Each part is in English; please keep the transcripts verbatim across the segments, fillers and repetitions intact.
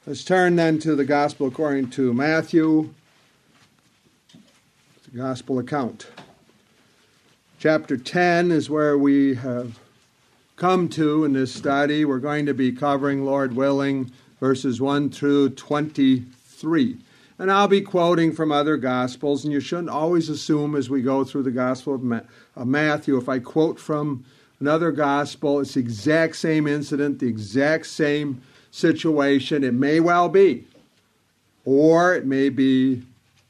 Let's turn then to the Gospel according to Matthew, the Gospel account. Chapter ten is where we have come to in this study. We're going to be covering, Lord willing, verses one through twenty-three. And I'll be quoting from other Gospels, and you shouldn't always assume as we go through the Gospel of, Ma- of Matthew, if I quote from another Gospel, it's the exact same incident, the exact same situation. It may well be, or it may be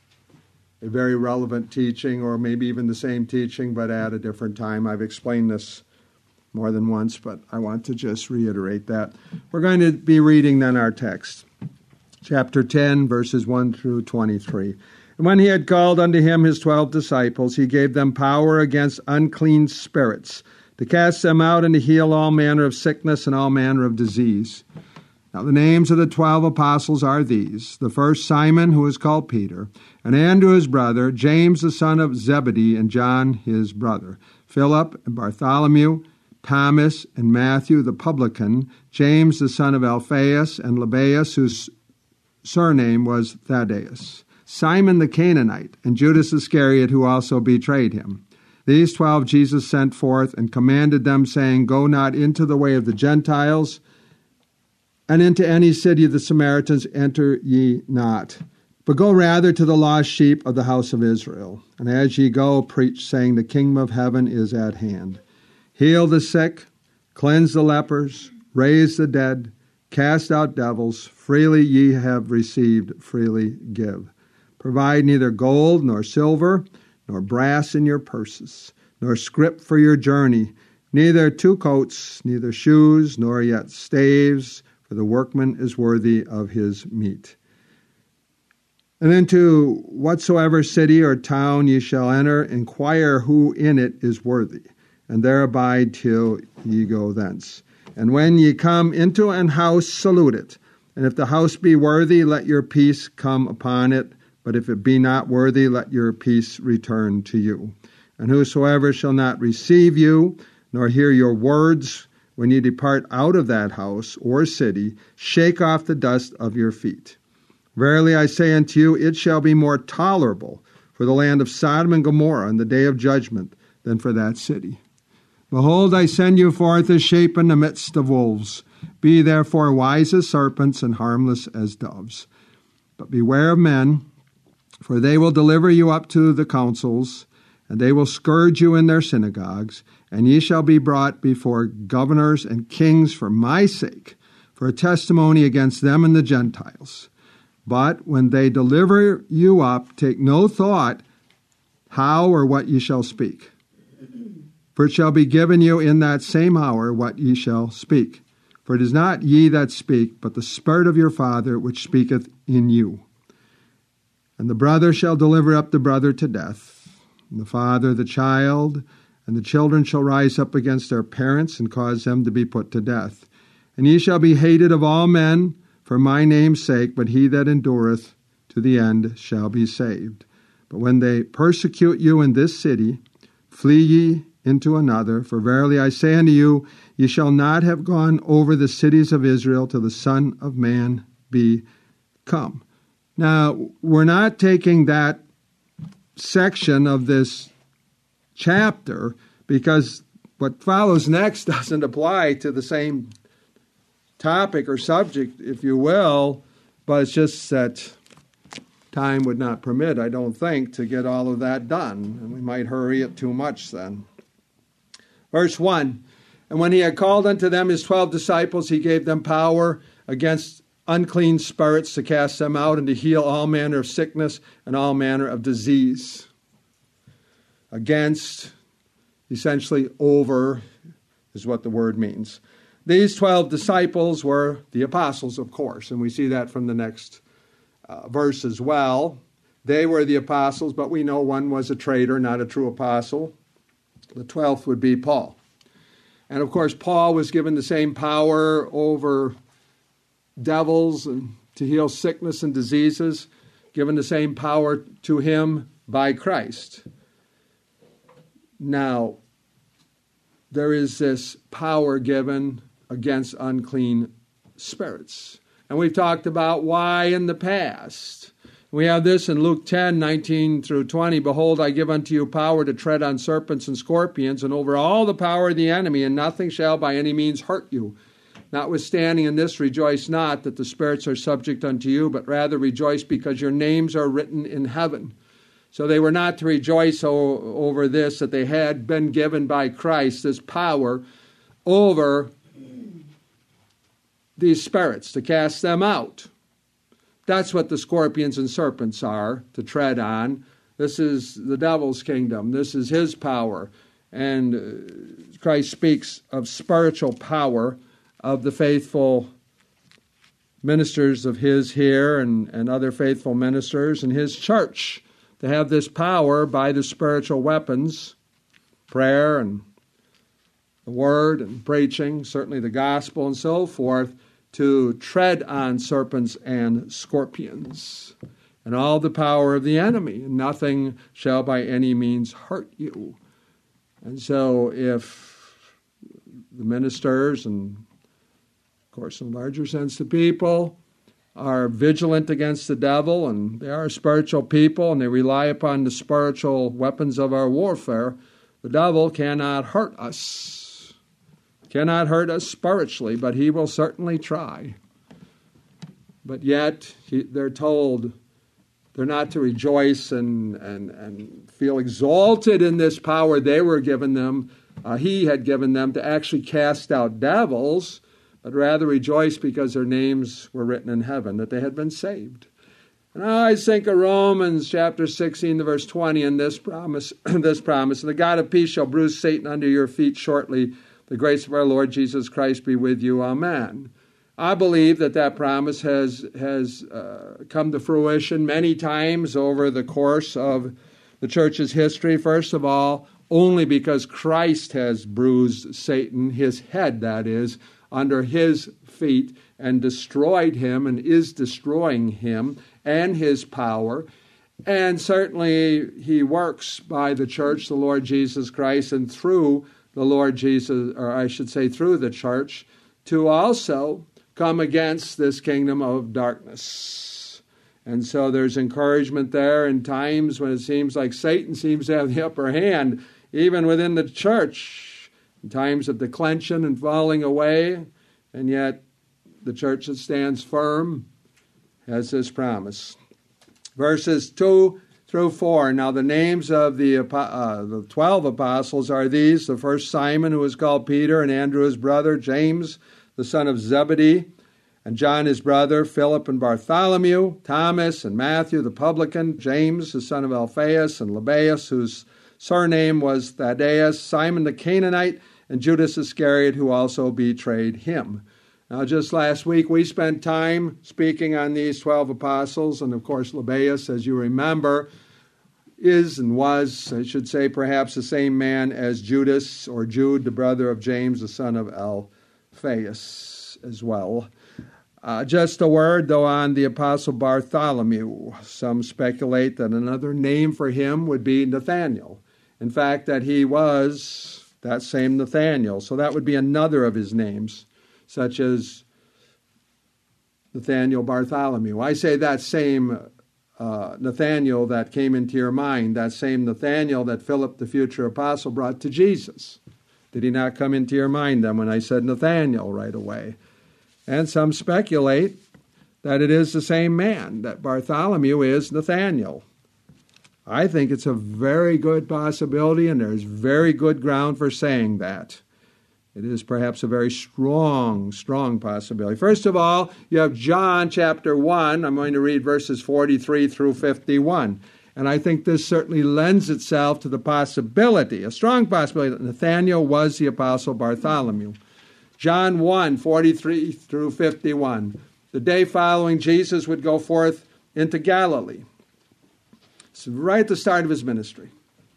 a very relevant teaching, or maybe even the same teaching, but at a different time. I've explained this more than once, but I want to just reiterate that. We're going to be reading then our text. Chapter ten, verses one through twenty-three. And when he had called unto him his twelve disciples, he gave them power against unclean spirits, to cast them out and to heal all manner of sickness and all manner of disease. Now the names of the twelve apostles are these: the first Simon, who is called Peter, and Andrew his brother, James the son of Zebedee, and John his brother, Philip and Bartholomew, Thomas and Matthew the publican, James the son of Alphaeus, and Lebbaeus, whose surname was Thaddeus, Simon the Canaanite, and Judas Iscariot, who also betrayed him. These twelve Jesus sent forth and commanded them, saying, Go not into the way of the Gentiles, and into any city of the Samaritans enter ye not, but go rather to the lost sheep of the house of Israel. And as ye go, preach, saying, The kingdom of heaven is at hand. Heal the sick, cleanse the lepers, raise the dead, cast out devils. Freely ye have received, freely give. Provide neither gold nor silver, nor brass in your purses, nor scrip for your journey, neither two coats, neither shoes, nor yet staves, for the workman is worthy of his meat. And into whatsoever city or town ye shall enter, inquire who in it is worthy, and there abide till ye go thence. And when ye come into an house, salute it. And if the house be worthy, let your peace come upon it. But if it be not worthy, let your peace return to you. And whosoever shall not receive you, nor hear your words, when ye depart out of that house or city, shake off the dust of your feet. Verily I say unto you, it shall be more tolerable for the land of Sodom and Gomorrah in the day of judgment than for that city. Behold, I send you forth as sheep in the midst of wolves. Be therefore wise as serpents and harmless as doves. But beware of men, for they will deliver you up to the councils, and they will scourge you in their synagogues, and ye shall be brought before governors and kings for my sake, for a testimony against them and the Gentiles. But when they deliver you up, take no thought how or what ye shall speak. For it shall be given you in that same hour what ye shall speak. For it is not ye that speak, but the Spirit of your Father which speaketh in you. And the brother shall deliver up the brother to death, and the father the child, and the children shall rise up against their parents, and cause them to be put to death. And ye shall be hated of all men for my name's sake, but he that endureth to the end shall be saved. But when they persecute you in this city, flee ye into another. For verily I say unto you, ye shall not have gone over the cities of Israel till the Son of Man be come. Now, we're not taking that section of this chapter because what follows next doesn't apply to the same topic or subject, if you will, but it's just that time would not permit, I don't think, to get all of that done, and we might hurry it too much then. Verse one, And when he had called unto them his twelve disciples, he gave them power against unclean spirits to cast them out and to heal all manner of sickness and all manner of disease. Against, essentially over, is what the word means. These twelve disciples were the apostles, of course, and we see that from the next uh, verse as well. They were the apostles, but we know one was a traitor, not a true apostle. The twelfth would be Paul. And of course, Paul was given the same power over devils and to heal sickness and diseases, given the same power to him by Christ. Now, there is this power given against unclean spirits. And we've talked about why in the past. We have this in Luke ten, nineteen through twenty. Behold, I give unto you power to tread on serpents and scorpions, and over all the power of the enemy, and nothing shall by any means hurt you. Notwithstanding in this, rejoice not that the spirits are subject unto you, but rather rejoice because your names are written in heaven. So they were not to rejoice o- over this, that they had been given by Christ this power over these spirits, to cast them out. That's what the scorpions and serpents are, to tread on. This is the devil's kingdom. This is his power. And uh, Christ speaks of spiritual power of the faithful ministers of his here and, and other faithful ministers in his church, to have this power by the spiritual weapons, prayer and the word and preaching, certainly the gospel and so forth, to tread on serpents and scorpions and all the power of the enemy, and nothing shall by any means hurt you. And so if the ministers and, of course, in a larger sense, the people are vigilant against the devil, and they are spiritual people, and they rely upon the spiritual weapons of our warfare, the devil cannot hurt us. Cannot hurt us spiritually, but he will certainly try. But yet, he, they're told they're not to rejoice and, and, and feel exalted in this power they were given them, uh, he had given them to actually cast out devils, but rather rejoice because their names were written in heaven, that they had been saved. And I think of Romans chapter sixteen, verse twenty, and this promise, this promise, and the God of peace shall bruise Satan under your feet shortly. The grace of our Lord Jesus Christ be with you. Amen. I believe that that promise has, has uh, come to fruition many times over the course of the church's history. First of all, only because Christ has bruised Satan, his head that is, under his feet, and destroyed him and is destroying him and his power. And certainly he works by the church, the Lord Jesus Christ, and through the Lord Jesus, or I should say through the church, to also come against this kingdom of darkness. And so there's encouragement there in times when it seems like Satan seems to have the upper hand, even within the church, in times of declension and falling away, and yet the church that stands firm has this promise. Verses two through four. Now the names of the, uh, the twelve apostles are these: the first Simon, who was called Peter, and Andrew his brother, James the son of Zebedee, and John his brother, Philip and Bartholomew, Thomas and Matthew the publican, James the son of Alphaeus, and Lebbaeus, whose surname was Thaddeus, Simon the Canaanite, and Judas Iscariot, who also betrayed him. Now, just last week, we spent time speaking on these twelve apostles, and of course, Lebbaeus, as you remember, is and was, I should say, perhaps the same man as Judas, or Jude, the brother of James, the son of Alphaeus, as well. Uh, just a word, though, on the apostle Bartholomew. Some speculate that another name for him would be Nathaniel. In fact, that he was that same Nathaniel. So that would be another of his names, such as Nathaniel Bartholomew. I say that same uh, Nathaniel that came into your mind, that same Nathaniel that Philip, the future apostle, brought to Jesus. Did he not come into your mind then when I said Nathaniel right away? And some speculate that it is the same man, that Bartholomew is Nathaniel. I think it's a very good possibility, and there's very good ground for saying that. It is perhaps a very strong, strong possibility. First of all, you have John chapter one. I'm going to read verses forty-three through fifty-one. And I think this certainly lends itself to the possibility, a strong possibility, that Nathaniel was the apostle Bartholomew. John one, forty-three through fifty-one. The day following, Jesus would go forth into Galilee. It's right at the start of his ministry.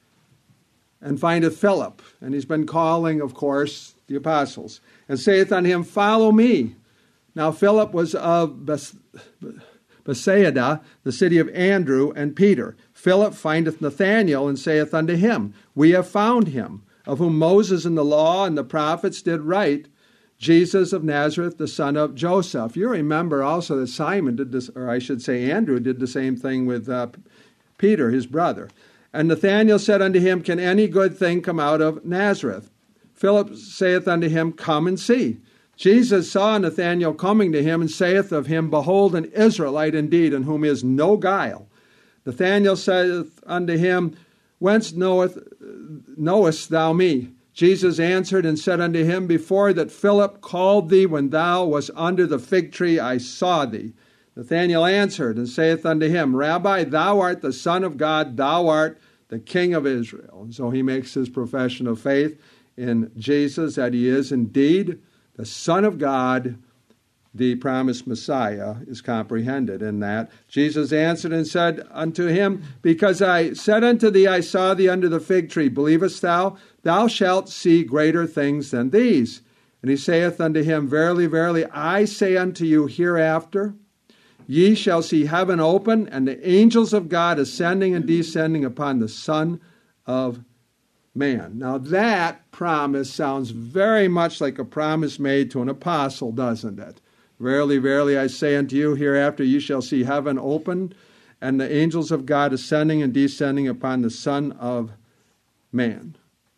And findeth Philip, and he's been calling, of course, the apostles, and saith unto him, Follow me. Now Philip was of Beth- Bethsaida, the city of Andrew and Peter. Philip findeth Nathanael, and saith unto him, We have found him, of whom Moses in the law and the prophets did write, Jesus of Nazareth, the son of Joseph. You remember also that Simon did this, or I should say Andrew did the same thing with uh, Peter, his brother. And Nathanael said unto him, Can any good thing come out of Nazareth? Philip saith unto him, Come and see. Jesus saw Nathanael coming to him, and saith of him, Behold, an Israelite indeed, in whom is no guile. Nathanael saith unto him, Whence knoweth, knowest thou me? Jesus answered and said unto him, Before that Philip called thee, when thou wast under the fig tree, I saw thee. Nathanael answered and saith unto him, Rabbi, thou art the Son of God, thou art the King of Israel. And so he makes his profession of faith in Jesus, that he is indeed the Son of God. The promised Messiah is comprehended in that. Jesus answered and said unto him, Because I said unto thee, I saw thee under the fig tree, believest thou? Thou shalt see greater things than these. And he saith unto him, Verily, verily, I say unto you, hereafter ye shall see heaven open, and the angels of God ascending and descending upon the Son of Man. Now that promise sounds very much like a promise made to an apostle, doesn't it? Verily, verily, I say unto you, hereafter you shall see heaven opened, and the angels of God ascending and descending upon the Son of Man.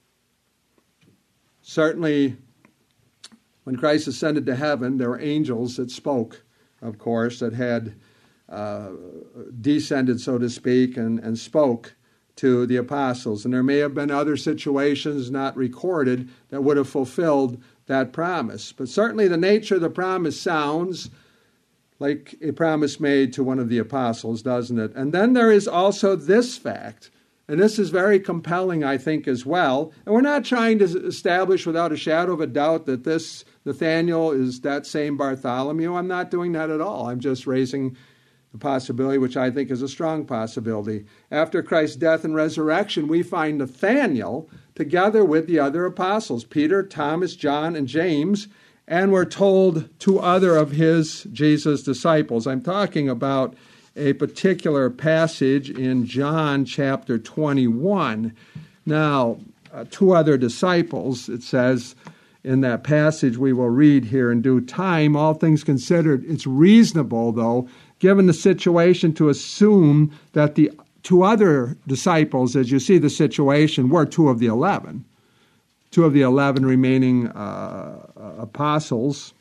Certainly, when Christ ascended to heaven, there were angels that spoke, of course, that had uh, descended, so to speak, and, and spoke to the apostles. And there may have been other situations not recorded that would have fulfilled that promise. But certainly the nature of the promise sounds like a promise made to one of the apostles, doesn't it? And then there is also this fact, and this is very compelling, I think, as well. And we're not trying to establish without a shadow of a doubt that this Nathanael is that same Bartholomew. I'm not doing that at all. I'm just raising the possibility, which I think is a strong possibility. After Christ's death and resurrection, we find Nathanael together with the other apostles, Peter, Thomas, John, and James, and we're told two other of his, Jesus' disciples. I'm talking about a particular passage in John chapter twenty-one. Now, uh, two other disciples, it says in that passage we will read here in due time. All things considered, it's reasonable, though, given the situation, to assume that the two other disciples, as you see the situation, were two of the eleven. Two of the eleven remaining uh, apostles,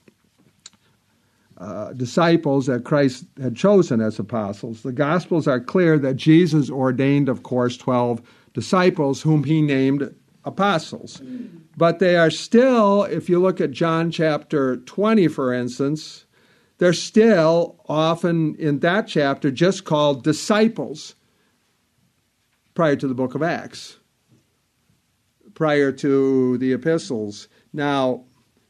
uh, disciples that Christ had chosen as apostles. The Gospels are clear that Jesus ordained, of course, twelve disciples whom he named apostles. But they are still, if you look at John chapter twenty, for instance, they're still often in that chapter just called disciples prior to the book of Acts, prior to the epistles. Now,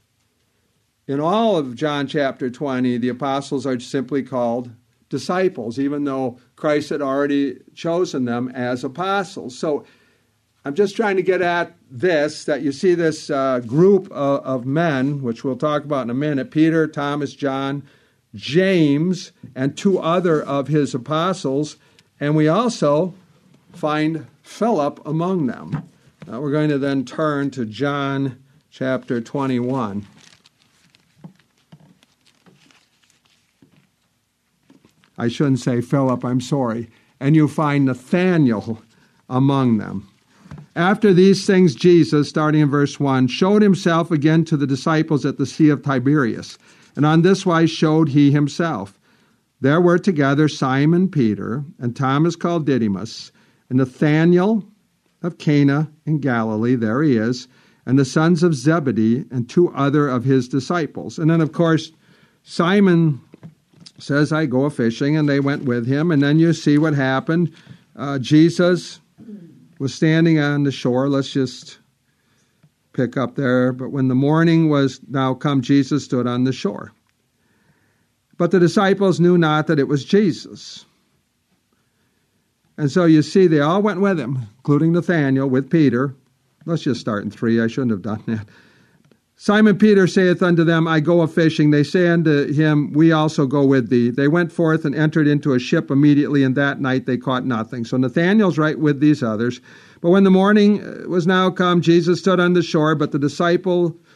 in all of John chapter twenty, the apostles are simply called disciples, even though Christ had already chosen them as apostles. So I'm just trying to get at this, that you see this uh, group of, of men, which we'll talk about in a minute, Peter, Thomas, John, James, and two other of his apostles, and we also find Philip among them. Now we're going to then turn to John chapter twenty-one. I shouldn't say Philip, I'm sorry. And you find Nathanael among them. After these things, Jesus, starting in verse one, showed himself again to the disciples at the Sea of Tiberias. And on this wise showed he himself. There were together Simon Peter, and Thomas called Didymus, and Nathanael of Cana in Galilee, there he is, and the sons of Zebedee, and two other of his disciples. And then, of course, Simon says, I go a-fishing, and they went with him. And then you see what happened. Uh, Jesus was standing on the shore. Let's just pick up there. But when the morning was now come, Jesus stood on the shore. But the disciples knew not that it was Jesus. And so you see, they all went with him, including Nathanael with Peter. Let's just start in three. I shouldn't have done that. Simon Peter saith unto them, I go a-fishing. They say unto him, we also go with thee. They went forth and entered into a ship immediately, and that night they caught nothing. So Nathanael's right with these others. But when the morning was now come, Jesus stood on the shore, but the disciples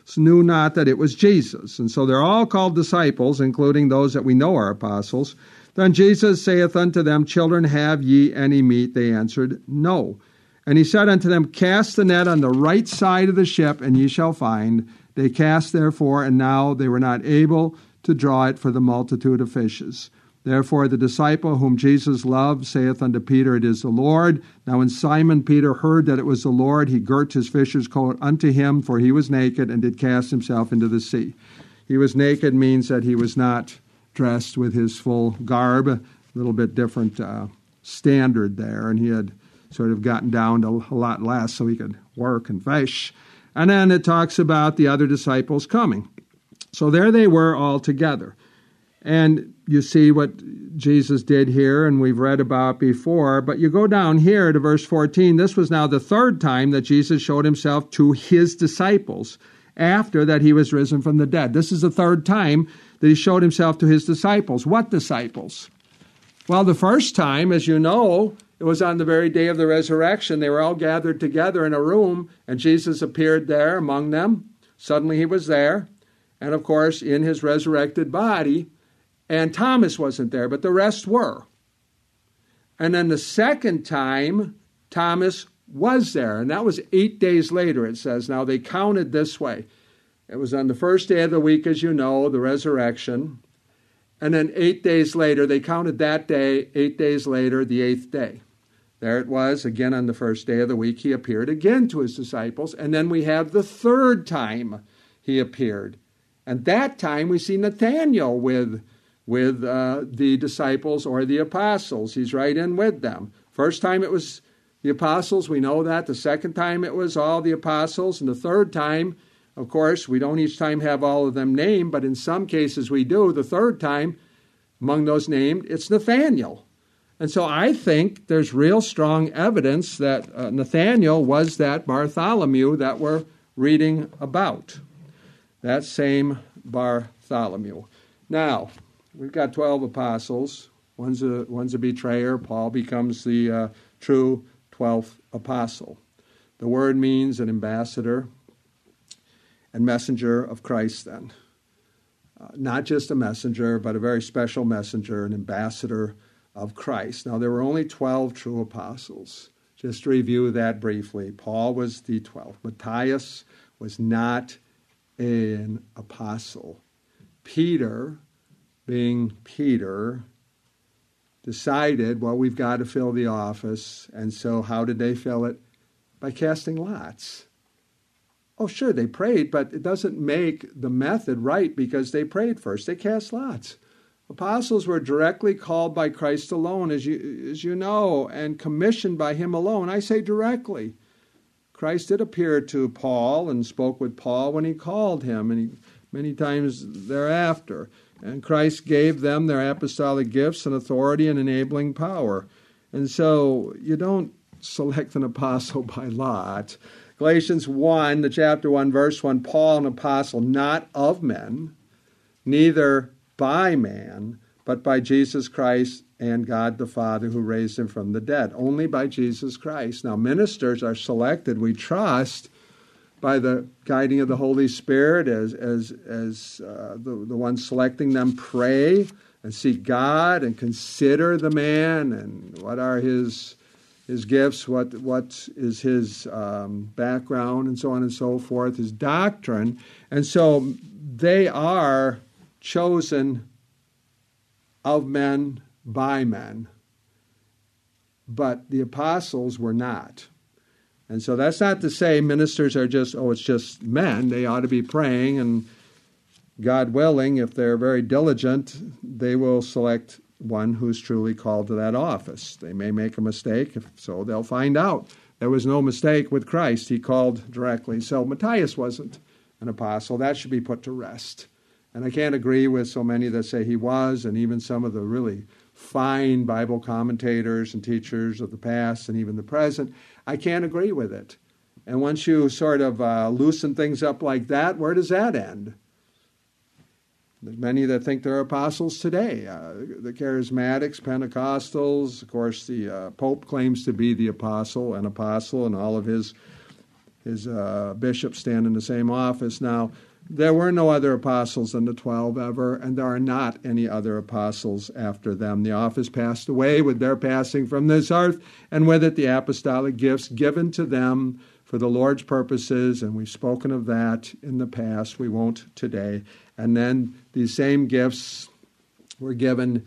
knew not that it was Jesus. And so they're all called disciples, including those that we know are apostles. Then Jesus saith unto them, Children, have ye any meat? They answered, No. And he said unto them, Cast the net on the right side of the ship, and ye shall find. They cast therefore, and now they were not able to draw it for the multitude of fishes. Therefore the disciple whom Jesus loved saith unto Peter, It is the Lord. Now when Simon Peter heard that it was the Lord, he girt his fisher's coat unto him, for he was naked, and did cast himself into the sea. He was naked means that he was not dressed with his full garb, a little bit different uh, standard there, and he had sort of gotten down to a lot less so he could work and fish. And then it talks about the other disciples coming. So there they were all together. And you see what Jesus did here, and we've read about before. But you go down here to verse fourteen. This was now the third time that Jesus showed himself to his disciples after that he was risen from the dead. This is the third time that he showed himself to his disciples. What disciples? Well, the first time, as you know, it was on the very day of the resurrection. They were all gathered together in a room, and Jesus appeared there among them. Suddenly he was there, and of course, in his resurrected body. And Thomas wasn't there, but the rest were. And then the second time, Thomas was there, and that was eight days later, it says. Now, they counted this way. It was on the first day of the week, as you know, the resurrection. And then eight days later, they counted that day, eight days later, the eighth day. There it was, again on the first day of the week, he appeared again to his disciples. And then we have the third time he appeared. And that time we see Nathanael with with uh, the disciples or the apostles. He's right in with them. First time it was the apostles, we know that. The second time it was all the apostles. And the third time, of course, we don't each time have all of them named, but in some cases we do. The third time, among those named, it's Nathanael. And so I think there's real strong evidence that uh, Nathanael was that Bartholomew that we're reading about. That same Bartholomew. Now, we've got twelve apostles. One's a, one's a betrayer. Paul becomes the uh, true twelfth apostle. The word means an ambassador and messenger of Christ then. Uh, not just a messenger, but a very special messenger, an ambassador of Christ. Now, there were only twelve true apostles. Just to review that briefly, Paul was the twelfth. Matthias was not an apostle. Peter, being Peter, decided, well, we've got to fill the office. And so how did they fill it? By casting lots. Oh, sure, they prayed, but it doesn't make the method right because they prayed first. They cast lots. Apostles were directly called by Christ alone, as you, as you know, and commissioned by him alone. I say directly. Christ did appear to Paul and spoke with Paul when he called him, and he, many times thereafter. And Christ gave them their apostolic gifts and authority and enabling power. And so you don't select an apostle by lot. Galatians one, the chapter one, verse one, Paul, an apostle, not of men, neither by man, but by Jesus Christ and God the Father who raised him from the dead. Only by Jesus Christ. Now, ministers are selected, we trust, by the guiding of the Holy Spirit, as as as uh, the, the ones selecting them pray and seek God and consider the man and what are his his gifts, what what is his um, background, and so on and so forth, his doctrine. And so they are chosen of men by men, but the apostles were not. And so that's not to say ministers are just, oh, it's just men. They ought to be praying, and God willing, if they're very diligent, they will select one who's truly called to that office. They may make a mistake, if so they'll find out. There was no mistake with Christ. He called directly. So Matthias wasn't an apostle. That should be put to rest. And I can't agree with so many that say he was, and even some of the really fine Bible commentators and teachers of the past and even the present. I can't agree with it. And once you sort of uh, loosen things up like that, where does that end? There's many that think they're apostles today. Uh, the Charismatics, Pentecostals, of course, the uh, Pope claims to be the apostle, an apostle, and all of his his uh, bishops stand in the same office. Now, there were no other apostles than the twelve ever, and there are not any other apostles after them. The office passed away with their passing from this earth, and with it the apostolic gifts given to them for the Lord's purposes, and we've spoken of that in the past. We won't today. And then these same gifts were given,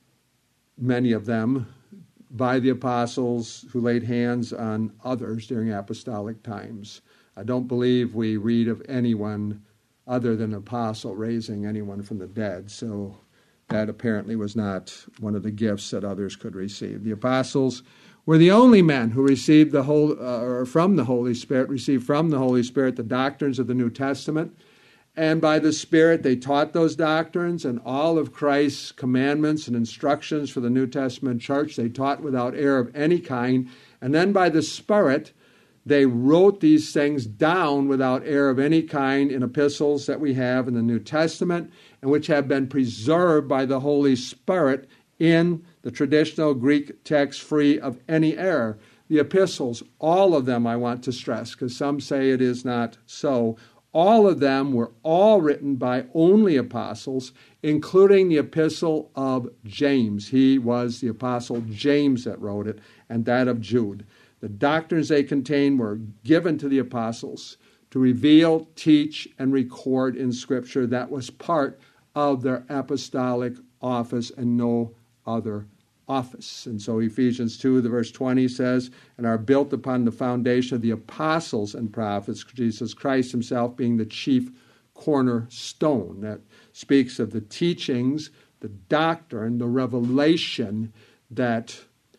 many of them, by the apostles who laid hands on others during apostolic times. I don't believe we read of anyone other than an apostle raising anyone from the dead, so that apparently was not one of the gifts that others could receive. The apostles were the only men who received the whole, uh, or from the Holy Spirit, received from the Holy Spirit the doctrines of the New Testament. And by the Spirit they taught those doctrines, and all of Christ's commandments and instructions for the New Testament church they taught without error of any kind. And then by the Spirit they wrote these things down without error of any kind in epistles that we have in the New Testament, and which have been preserved by the Holy Spirit in the traditional Greek text, free of any error. The epistles, all of them, I want to stress, because some say it is not so. All of them were all written by only apostles, including the epistle of James. He was the apostle James that wrote it, and that of Jude. The doctrines they contain were given to the apostles to reveal, teach, and record in Scripture. That was part of their apostolic office and no other office. And so Ephesians two, the verse twenty says, and are built upon the foundation of the apostles and prophets, Jesus Christ himself being the chief cornerstone. That speaks of the teachings, the doctrine, the revelation that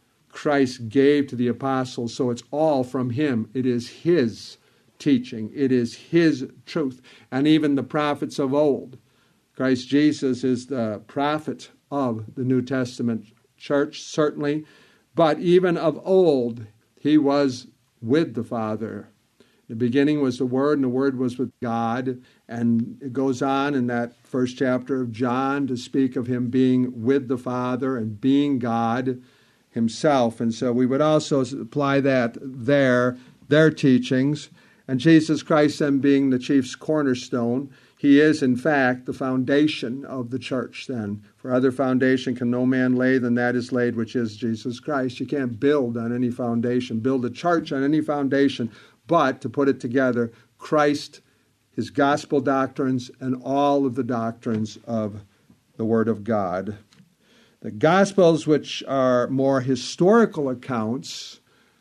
Christ gave to the apostles. So it's all from him. It is his teaching. It is his truth. And even the prophets of old. Christ Jesus is the prophet of the New Testament church, certainly, but even of old, he was with the Father. The beginning was the Word, and the Word was with God, and it goes on in that first chapter of John to speak of him being with the Father and being God himself, and so we would also apply that there, their teachings, and Jesus Christ then being the chief cornerstone. He is, in fact, the foundation of the church then. For other foundation can no man lay than that is laid, which is Jesus Christ. You can't build on any foundation, build a church on any foundation, but to put it together, Christ, his gospel doctrines, and all of the doctrines of the Word of God. The Gospels, which are more historical accounts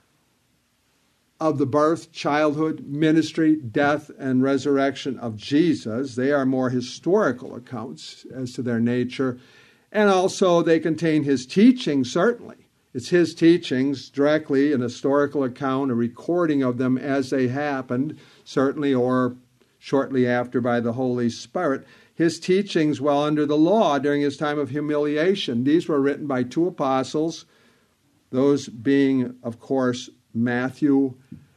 of the birth, childhood, ministry, death, and resurrection of Jesus. They are more historical accounts as to their nature. And also they contain his teachings, certainly. It's his teachings directly, an historical account, a recording of them as they happened, certainly, or shortly after by the Holy Spirit. His teachings while under the law during his time of humiliation. These were written by two apostles, those being, of course, Matthew,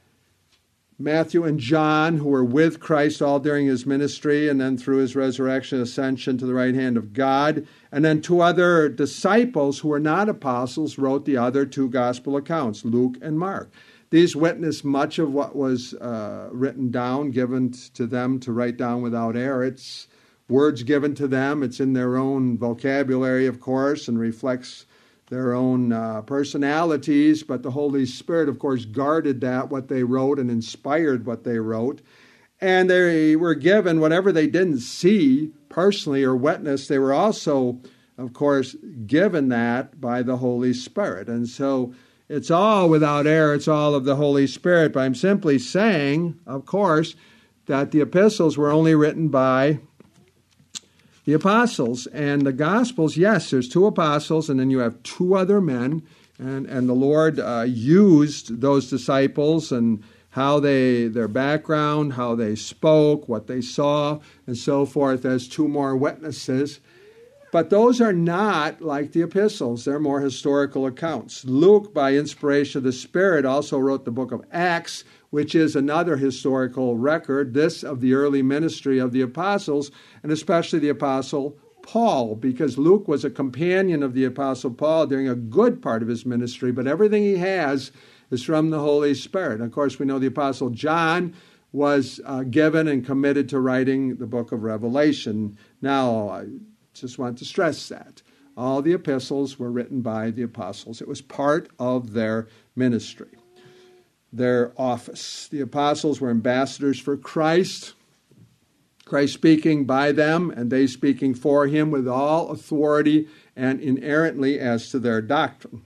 Matthew and John, who were with Christ all during his ministry, and then through his resurrection, ascension to the right hand of God. And then two other disciples who were not apostles wrote the other two gospel accounts, Luke and Mark. These witness much of what was uh, written down, given to them to write down without error. It's words given to them. It's in their own vocabulary, of course, and reflects their own uh, personalities, but the Holy Spirit, of course, guarded that, what they wrote, and inspired what they wrote. And they were given whatever they didn't see personally or witness. They were also, of course, given that by the Holy Spirit. And so it's all without error. It's all of the Holy Spirit. But I'm simply saying, of course, that the epistles were only written by the apostles. And the Gospels, yes, there's two apostles, and then you have two other men. And, and the Lord uh, used those disciples and how they, their background, how they spoke, what they saw, and so forth as two more witnesses. But those are not like the epistles. They're more historical accounts. Luke, by inspiration of the Spirit, also wrote the book of Acts, which is another historical record, this of the early ministry of the apostles, and especially the apostle Paul, because Luke was a companion of the apostle Paul during a good part of his ministry, but everything he has is from the Holy Spirit. And of course, we know the Apostle John was uh, given and committed to writing the book of Revelation. Now, I just want to stress that. All the epistles were written by the apostles. It was part of their ministry, their office. The apostles were ambassadors for Christ, Christ speaking by them, and they speaking for him with all authority and inerrantly as to their doctrine.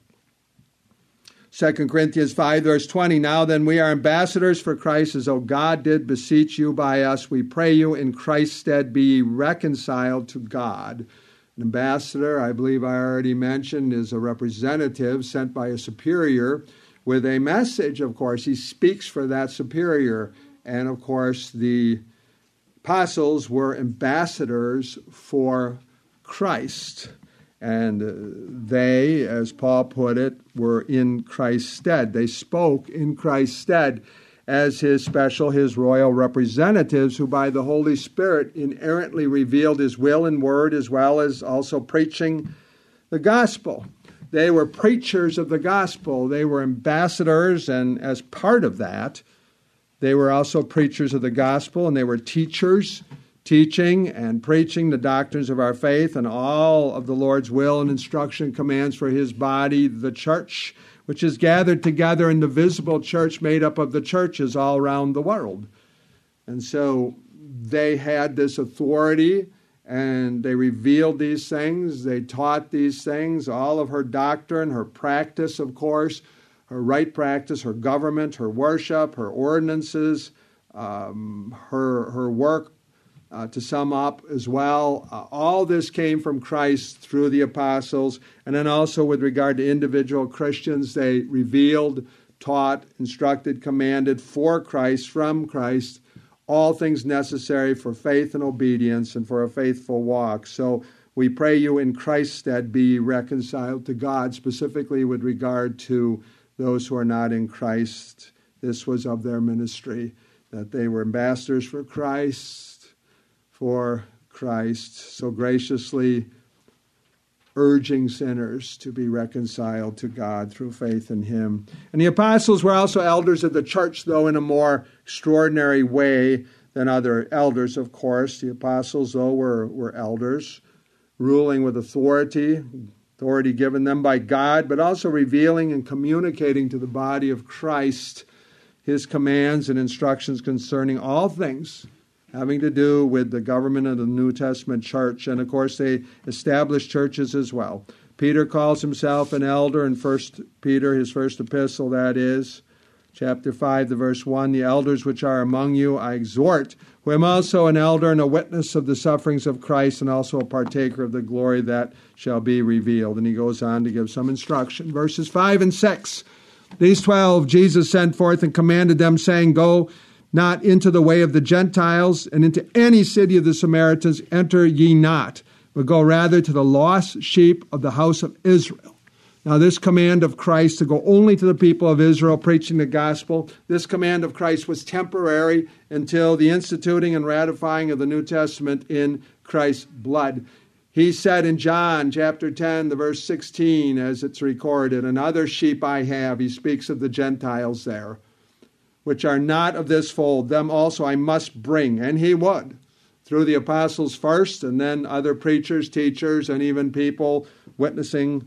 Second Corinthians five, verse twenty, now then we are ambassadors for Christ, as though God did beseech you by us. We pray you in Christ's stead, be ye reconciled to God. An ambassador, I believe I already mentioned, is a representative sent by a superior with a message, of course. He speaks for that superior. And, of course, the apostles were ambassadors for Christ. And they, as Paul put it, were in Christ's stead. They spoke in Christ's stead as his special, his royal representatives, who by the Holy Spirit inerrantly revealed his will and word, as well as also preaching the gospel. They were preachers of the gospel. They were ambassadors, and as part of that, they were also preachers of the gospel, and they were teachers, teaching and preaching the doctrines of our faith and all of the Lord's will and instruction commands for his body, the church, which is gathered together in the visible church made up of the churches all around the world. And so they had this authority, and they revealed these things. They taught these things, all of her doctrine, her practice, of course, her right practice, her government, her worship, her ordinances, um, her, her work, Uh, to sum up as well. Uh, all this came from Christ through the apostles, and then also with regard to individual Christians, they revealed, taught, instructed, commanded for Christ, from Christ, all things necessary for faith and obedience and for a faithful walk. So we pray you in Christ's stead be reconciled to God, specifically with regard to those who are not in Christ. This was of their ministry, that they were ambassadors for Christ, for Christ, so graciously urging sinners to be reconciled to God through faith in him. And the apostles were also elders of the church, though in a more extraordinary way than other elders, of course. The apostles, though, were, were elders, ruling with authority, authority given them by God, but also revealing and communicating to the body of Christ his commands and instructions concerning all things having to do with the government of the New Testament church. And, of course, they established churches as well. Peter calls himself an elder in First Peter, his first epistle, that is, chapter five, the verse one, the elders which are among you I exhort, who am also an elder and a witness of the sufferings of Christ, and also a partaker of the glory that shall be revealed. And he goes on to give some instruction. Verses five and six, these twelve Jesus sent forth and commanded them, saying, go not into the way of the Gentiles, and into any city of the Samaritans enter ye not, but go rather to the lost sheep of the house of Israel. Now this command of Christ to go only to the people of Israel preaching the gospel, this command of Christ was temporary until the instituting and ratifying of the New Testament in Christ's blood. He said in John chapter ten, the verse sixteen, as it's recorded, another sheep I have, he speaks of the Gentiles there, which are not of this fold, them also I must bring. And he would, through the apostles first, and then other preachers, teachers, and even people witnessing,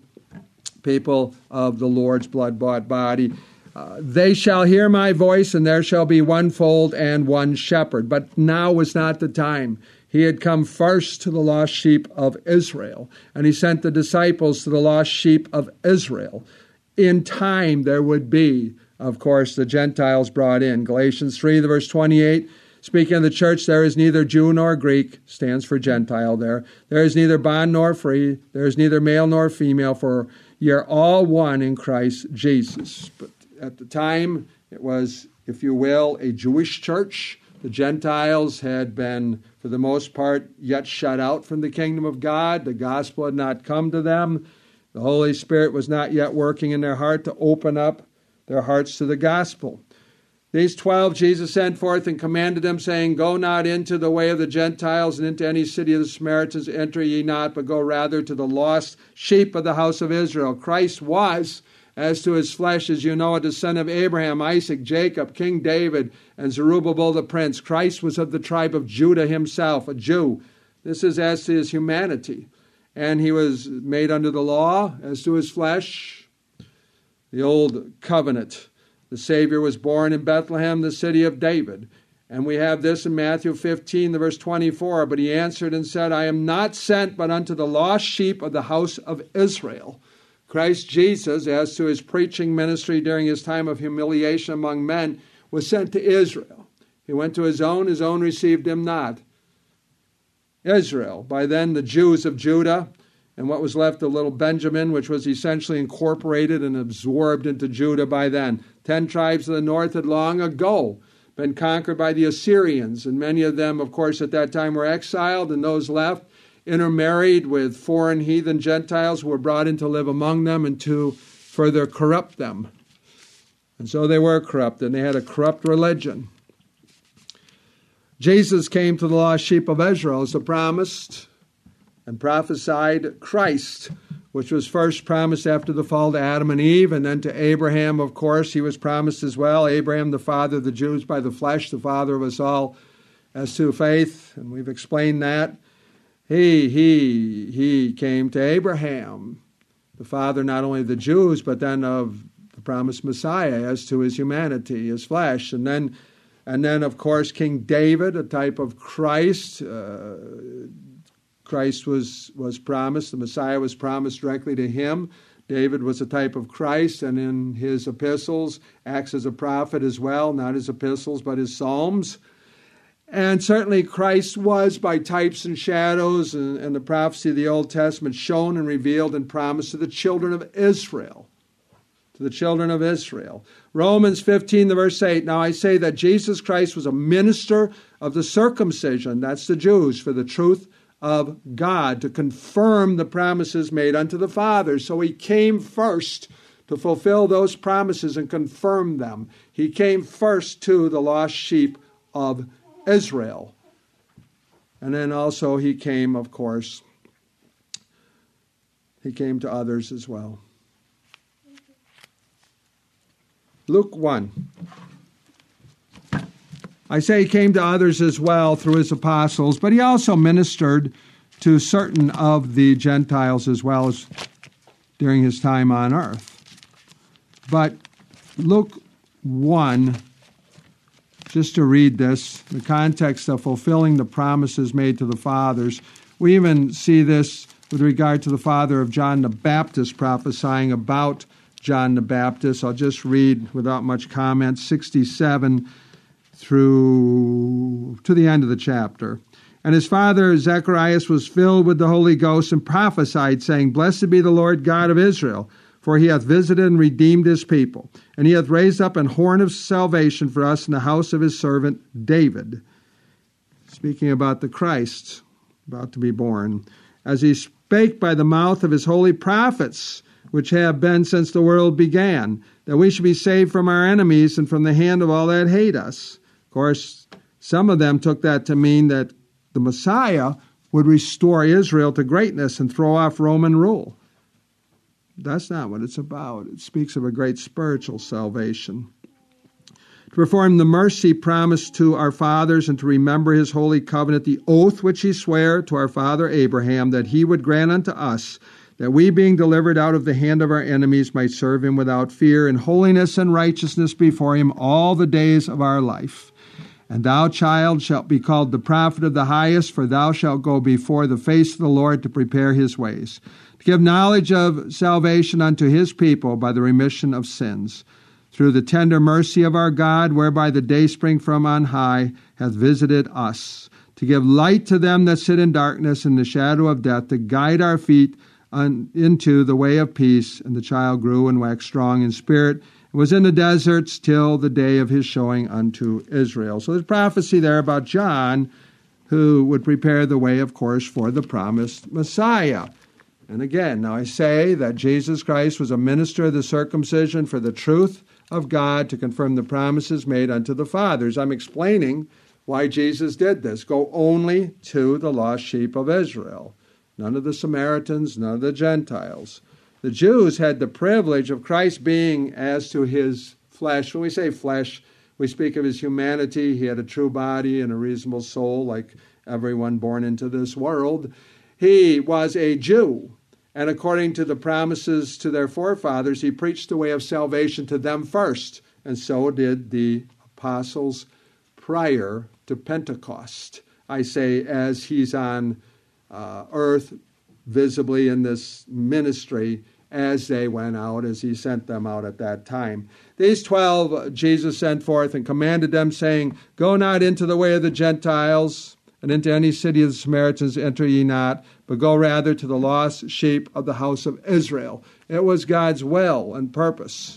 people of the Lord's blood-bought body. Uh, they shall hear my voice, and there shall be one fold and one shepherd. But now was not the time. He had come first to the lost sheep of Israel, and he sent the disciples to the lost sheep of Israel. In time there would be, of course, the Gentiles brought in. Galatians three, the verse twenty-eight, speaking of the church, there is neither Jew nor Greek, stands for Gentile there. There is neither bond nor free. There is neither male nor female, for ye are all one in Christ Jesus. But at the time, it was, if you will, a Jewish church. The Gentiles had been, for the most part, yet shut out from the kingdom of God. The gospel had not come to them. The Holy Spirit was not yet working in their heart to open up their hearts to the gospel. These twelve Jesus sent forth and commanded them, saying, go not into the way of the Gentiles, and into any city of the Samaritans enter ye not, but go rather to the lost sheep of the house of Israel. Christ was As to his flesh, as you know, a descendant of Abraham, Isaac, Jacob, King David, and Zerubbabel the prince. Christ was of the tribe of Judah himself, a Jew. This is as to his humanity. And he was made under the law. As to his flesh, the old covenant. The Savior was born in Bethlehem, the city of David. And we have this in Matthew fifteen, the verse twenty-four. But he answered and said, I am not sent but unto the lost sheep of the house of Israel. Christ Jesus, as to his preaching ministry during his time of humiliation among men, was sent to Israel. He went to his own, his own received him not. Israel, by then the Jews of Judah, and what was left of little Benjamin, which was essentially incorporated and absorbed into Judah by then. Ten tribes of the north had long ago been conquered by the Assyrians, and many of them, of course, at that time were exiled, and those left intermarried with foreign heathen Gentiles who were brought in to live among them and to further corrupt them. And so they were corrupt, and they had a corrupt religion. Jesus came to the lost sheep of Israel as the promised and prophesied Christ, which was first promised after the fall to Adam and Eve, and then to Abraham, of course, he was promised as well. Abraham, the father of the Jews by the flesh, the father of us all as to faith, and we've explained that. He, he, he came to Abraham, the father not only of the Jews, but then of the promised Messiah as to his humanity, his flesh. And then, and then of course, King David, a type of Christ. Uh, Christ was, was promised. The Messiah was promised directly to him. David was a type of Christ, and in his epistles acts as a prophet as well, not his epistles, but his psalms. And certainly Christ was, by types and shadows and, and the prophecy of the Old Testament, shown and revealed and promised to the children of Israel. To the children of Israel. Romans fifteen, the verse eight, now I say that Jesus Christ was a minister of the circumcision, that's the Jews, for the truth of God, to confirm the promises made unto the fathers. So he came first to fulfill those promises and confirm them. He came first to the lost sheep of Israel. And then also he came, of course, he came to others as well. Luke one. I say he came to others as well through his apostles, but he also ministered to certain of the Gentiles as well as during his time on earth. But Luke one, just to read this, the context of fulfilling the promises made to the fathers. We even see this with regard to the father of John the Baptist prophesying about John the Baptist. I'll just read without much comment, sixty-seven through to the end of the chapter. And his father Zacharias was filled with the Holy Ghost and prophesied, saying, Blessed be the Lord God of Israel, for he hath visited and redeemed his people, and he hath raised up an horn of salvation for us in the house of his servant David. Speaking about the Christ about to be born, as he spake by the mouth of his holy prophets, which have been since the world began, that we should be saved from our enemies and from the hand of all that hate us. Of course, some of them took that to mean that the Messiah would restore Israel to greatness and throw off Roman rule. That's not what it's about. It speaks of a great spiritual salvation. To perform the mercy promised to our fathers and to remember his holy covenant, the oath which he sware to our father Abraham, that he would grant unto us, that we, being delivered out of the hand of our enemies, might serve him without fear, in holiness and righteousness before him all the days of our life. And thou, child, shalt be called the prophet of the highest, for thou shalt go before the face of the Lord to prepare his ways, to give knowledge of salvation unto his people by the remission of sins, through the tender mercy of our God, whereby the dayspring from on high hath visited us, to give light to them that sit in darkness and the shadow of death, to guide our feet on, into the way of peace. And the child grew and waxed strong in spirit, and was in the deserts till the day of his showing unto Israel. So there's prophecy there about John, who would prepare the way, of course, for the promised Messiah. And again, now I say that Jesus Christ was a minister of the circumcision for the truth of God, to confirm the promises made unto the fathers. I'm explaining why Jesus did this. Go only to the lost sheep of Israel. None of the Samaritans, none of the Gentiles. The Jews had the privilege of Christ being as to his flesh. When we say flesh, we speak of his humanity. He had a true body and a reasonable soul like everyone born into this world. He was a Jew. And according to the promises to their forefathers, he preached the way of salvation to them first. And so did the apostles prior to Pentecost. I say as he's on uh, earth visibly in this ministry as they went out, as he sent them out at that time. These twelve Jesus sent forth and commanded them, saying, Go not into the way of the Gentiles, and into any city of the Samaritans enter ye not, but go rather to the lost sheep of the house of Israel. It was God's will and purpose,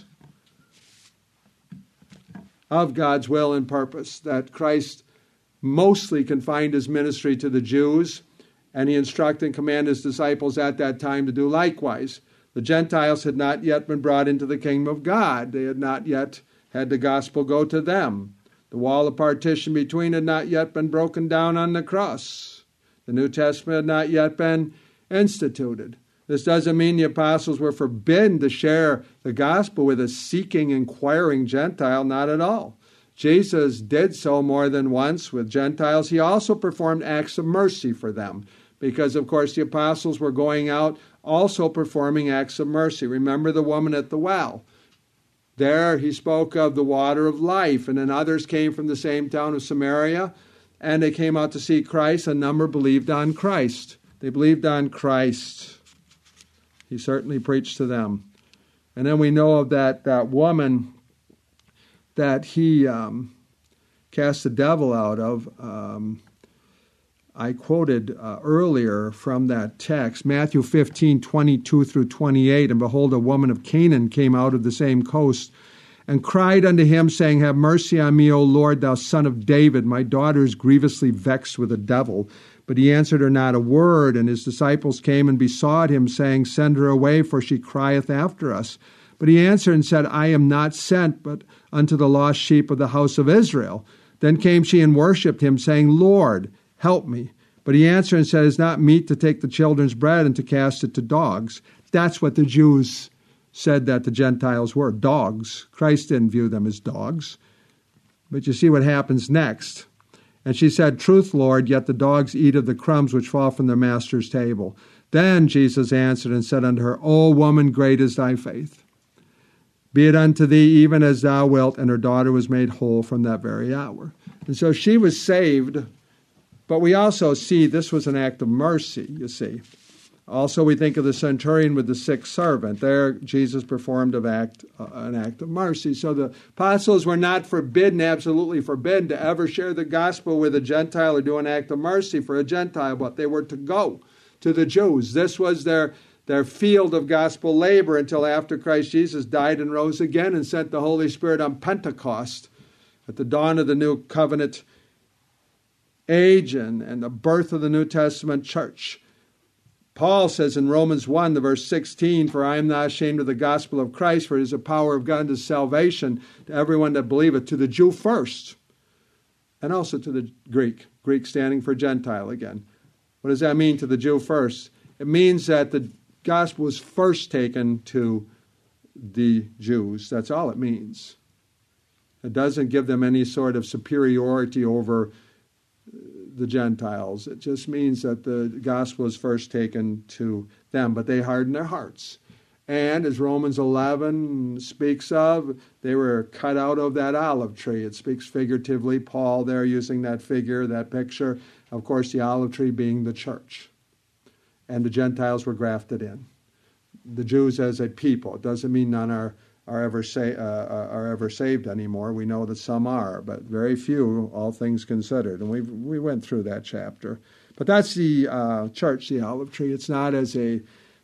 of God's will and purpose, that Christ mostly confined his ministry to the Jews, and he instructed and commanded his disciples at that time to do likewise. The Gentiles had not yet been brought into the kingdom of God. They had not yet had the gospel go to them. The wall of partition between had not yet been broken down on the cross. The New Testament had not yet been instituted. This doesn't mean the apostles were forbidden to share the gospel with a seeking, inquiring Gentile, not at all. Jesus did so more than once with Gentiles. He also performed acts of mercy for them because, of course, the apostles were going out also performing acts of mercy. Remember the woman at the well. There he spoke of the water of life, and then others came from the same town of Samaria, and they came out to see Christ. A number believed on Christ. They believed on Christ. He certainly preached to them. And then we know of that, that woman that he um, cast the devil out of. Um, I quoted uh, earlier from that text, Matthew fifteen, twenty-two through twenty-eight, and behold, a woman of Canaan came out of the same coast and cried unto him, saying, Have mercy on me, O Lord, thou son of David. My daughter is grievously vexed with a devil. But he answered her not a word, and his disciples came and besought him, saying, Send her away, for she crieth after us. But he answered and said, I am not sent, but unto the lost sheep of the house of Israel. Then came she and worshipped him, saying, Lord, help me. But he answered and said, It is not meet to take the children's bread and to cast it to dogs. That's what the Jews said that the Gentiles were, dogs. Christ didn't view them as dogs. But you see what happens next. And she said, Truth, Lord, yet the dogs eat of the crumbs which fall from their master's table. Then Jesus answered and said unto her, O woman, great is thy faith. Be it unto thee even as thou wilt. And her daughter was made whole from that very hour. And so she was saved. But we also see this was an act of mercy, you see. Also, we think of the centurion with the sick servant. There, Jesus performed an act, uh, an act of mercy. So the apostles were not forbidden, absolutely forbidden, to ever share the gospel with a Gentile or do an act of mercy for a Gentile, but they were to go to the Jews. This was their, their field of gospel labor until after Christ Jesus died and rose again and sent the Holy Spirit on Pentecost at the dawn of the new covenant age and, and the birth of the New Testament church. Paul says in Romans one, the verse sixteen, For I am not ashamed of the gospel of Christ, for it is the power of God unto salvation to everyone that believeth, to the Jew first, and also to the Greek. Greek standing for Gentile again. What does that mean, to the Jew first? It means that the gospel was first taken to the Jews. That's all it means. It doesn't give them any sort of superiority over the Gentiles. It just means that the gospel is first taken to them, but they hardened their hearts. And as Romans eleven speaks of, they were cut out of that olive tree. It speaks figuratively. Paul there using that figure, that picture. Of course, the olive tree being the church. And the Gentiles were grafted in. The Jews as a people. It doesn't mean none are are ever sa- uh, are ever saved anymore. We know that some are, but very few, all things considered. And we we went through that chapter. But that's the uh, church, the olive tree. It's not as a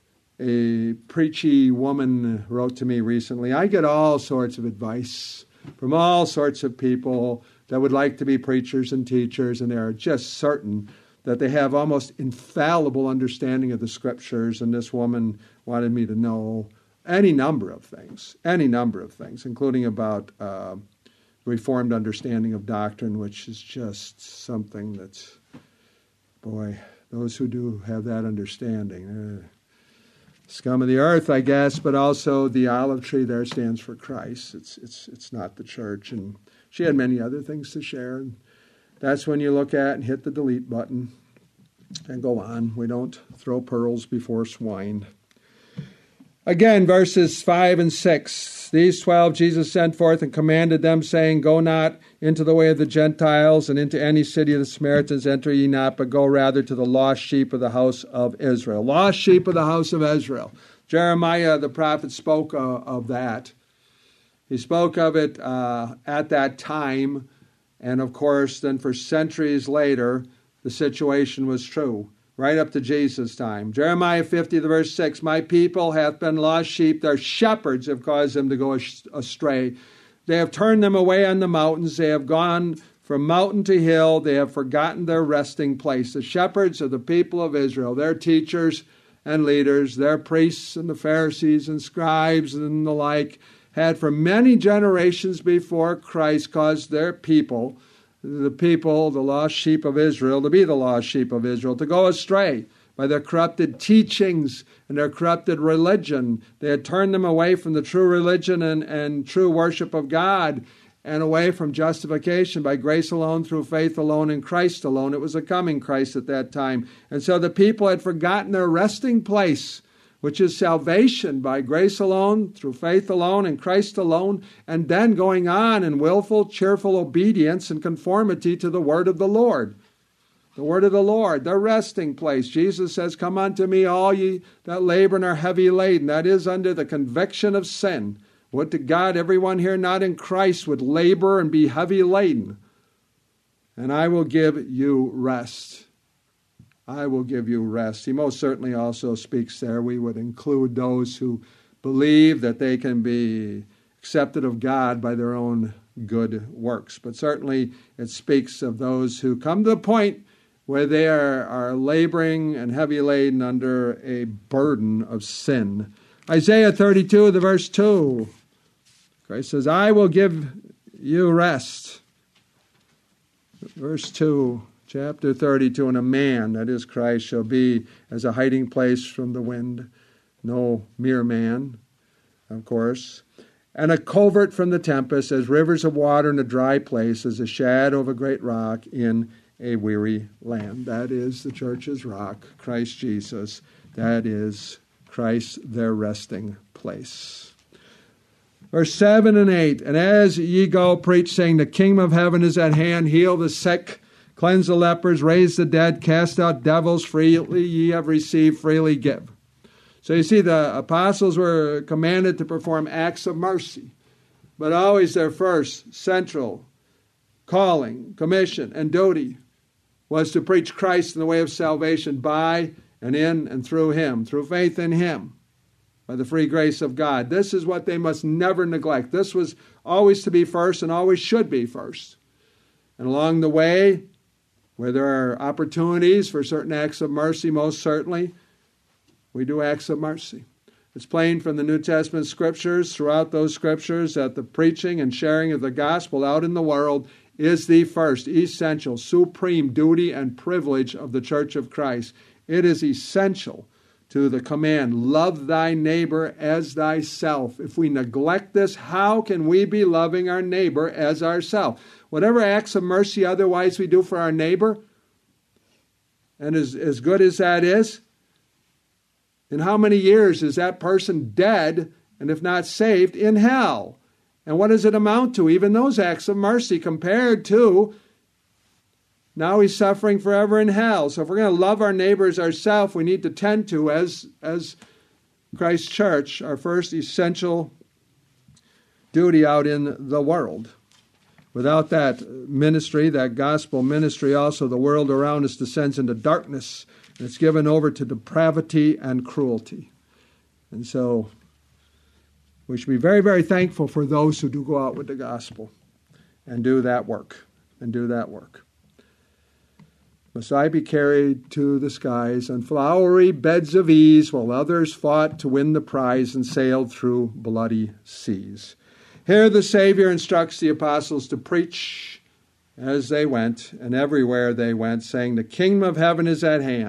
a preachy woman wrote to me recently. I get all sorts of advice from all sorts of people that would like to be preachers and teachers, and they're just certain that they have almost infallible understanding of the Scriptures. And this woman wanted me to know any number of things, any number of things, including about uh, Reformed understanding of doctrine, which is just something that's, boy, those who do have that understanding, uh, scum of the earth, I guess, but also the olive tree there stands for Christ. It's it's it's not the church. And she had many other things to share. And that's when you look at and hit the delete button and go on. We don't throw pearls before swine. Again, verses five and six. These twelve Jesus sent forth and commanded them, saying, Go not into the way of the Gentiles, and into any city of the Samaritans enter ye not, but go rather to the lost sheep of the house of Israel. Lost sheep of the house of Israel. Jeremiah the prophet spoke uh, of that. He spoke of it uh, at that time, and of course, then for centuries later, the situation was true. Right up to Jesus' time. Jeremiah fifty, the verse six, My people hath been lost sheep. Their shepherds have caused them to go astray. They have turned them away on the mountains. They have gone from mountain to hill. They have forgotten their resting place. The shepherds of the people of Israel, their teachers and leaders, their priests and the Pharisees and scribes and the like, had for many generations before Christ caused their people, the people, the lost sheep of Israel, to be the lost sheep of Israel, to go astray by their corrupted teachings and their corrupted religion. They had turned them away from the true religion and, and true worship of God, and away from justification by grace alone, through faith alone, in Christ alone. It was a coming Christ at that time. And so the people had forgotten their resting place, which is salvation by grace alone, through faith alone, in Christ alone, and then going on in willful, cheerful obedience and conformity to the word of the Lord. The word of the Lord, their resting place. Jesus says, Come unto me, all ye that labor and are heavy laden. That is under the conviction of sin. Would to God everyone here not in Christ would labor and be heavy laden. And I will give you rest. I will give you rest. He most certainly also speaks there. We would include those who believe that they can be accepted of God by their own good works. But certainly it speaks of those who come to the point where they are, are laboring and heavy laden under a burden of sin. Isaiah thirty-two, the verse two. Christ says, I will give you rest. Verse two. Chapter thirty-two, and a man, that is Christ, shall be as a hiding place from the wind. No mere man, of course. And a covert from the tempest, as rivers of water in a dry place, as a shadow of a great rock in a weary land. That is the church's rock, Christ Jesus. That is Christ, their resting place. Verse seven and eight, and as ye go, preach, saying, The kingdom of heaven is at hand, heal the sick, cleanse the lepers, raise the dead, cast out devils, freely ye have received, freely give. So you see, the apostles were commanded to perform acts of mercy, but always their first central calling, commission, and duty was to preach Christ in the way of salvation by and in and through Him, through faith in Him, by the free grace of God. This is what they must never neglect. This was always to be first and always should be first. And along the way, where there are opportunities for certain acts of mercy, most certainly, we do acts of mercy. It's plain from the New Testament scriptures, throughout those scriptures, that the preaching and sharing of the gospel out in the world is the first, essential, supreme duty and privilege of the Church of Christ. It is essential to the command, love thy neighbor as thyself. If we neglect this, how can we be loving our neighbor as ourselves? Whatever acts of mercy otherwise we do for our neighbor, and as, as good as that is, in how many years is that person dead, and if not saved, in hell? And what does it amount to, even those acts of mercy, compared to now he's suffering forever in hell? So if we're going to love our neighbors ourselves, we need to tend to, as, as Christ's church, our first essential duty out in the world. Without that ministry, that gospel ministry, also the world around us descends into darkness, and it's given over to depravity and cruelty. And so we should be very, very thankful for those who do go out with the gospel and do that work, and do that work. Must I be carried to the skies on flowery beds of ease, while others fought to win the prize and sailed through bloody seas. Here the Savior instructs the apostles to preach as they went, and everywhere they went, saying, The kingdom of heaven is at hand.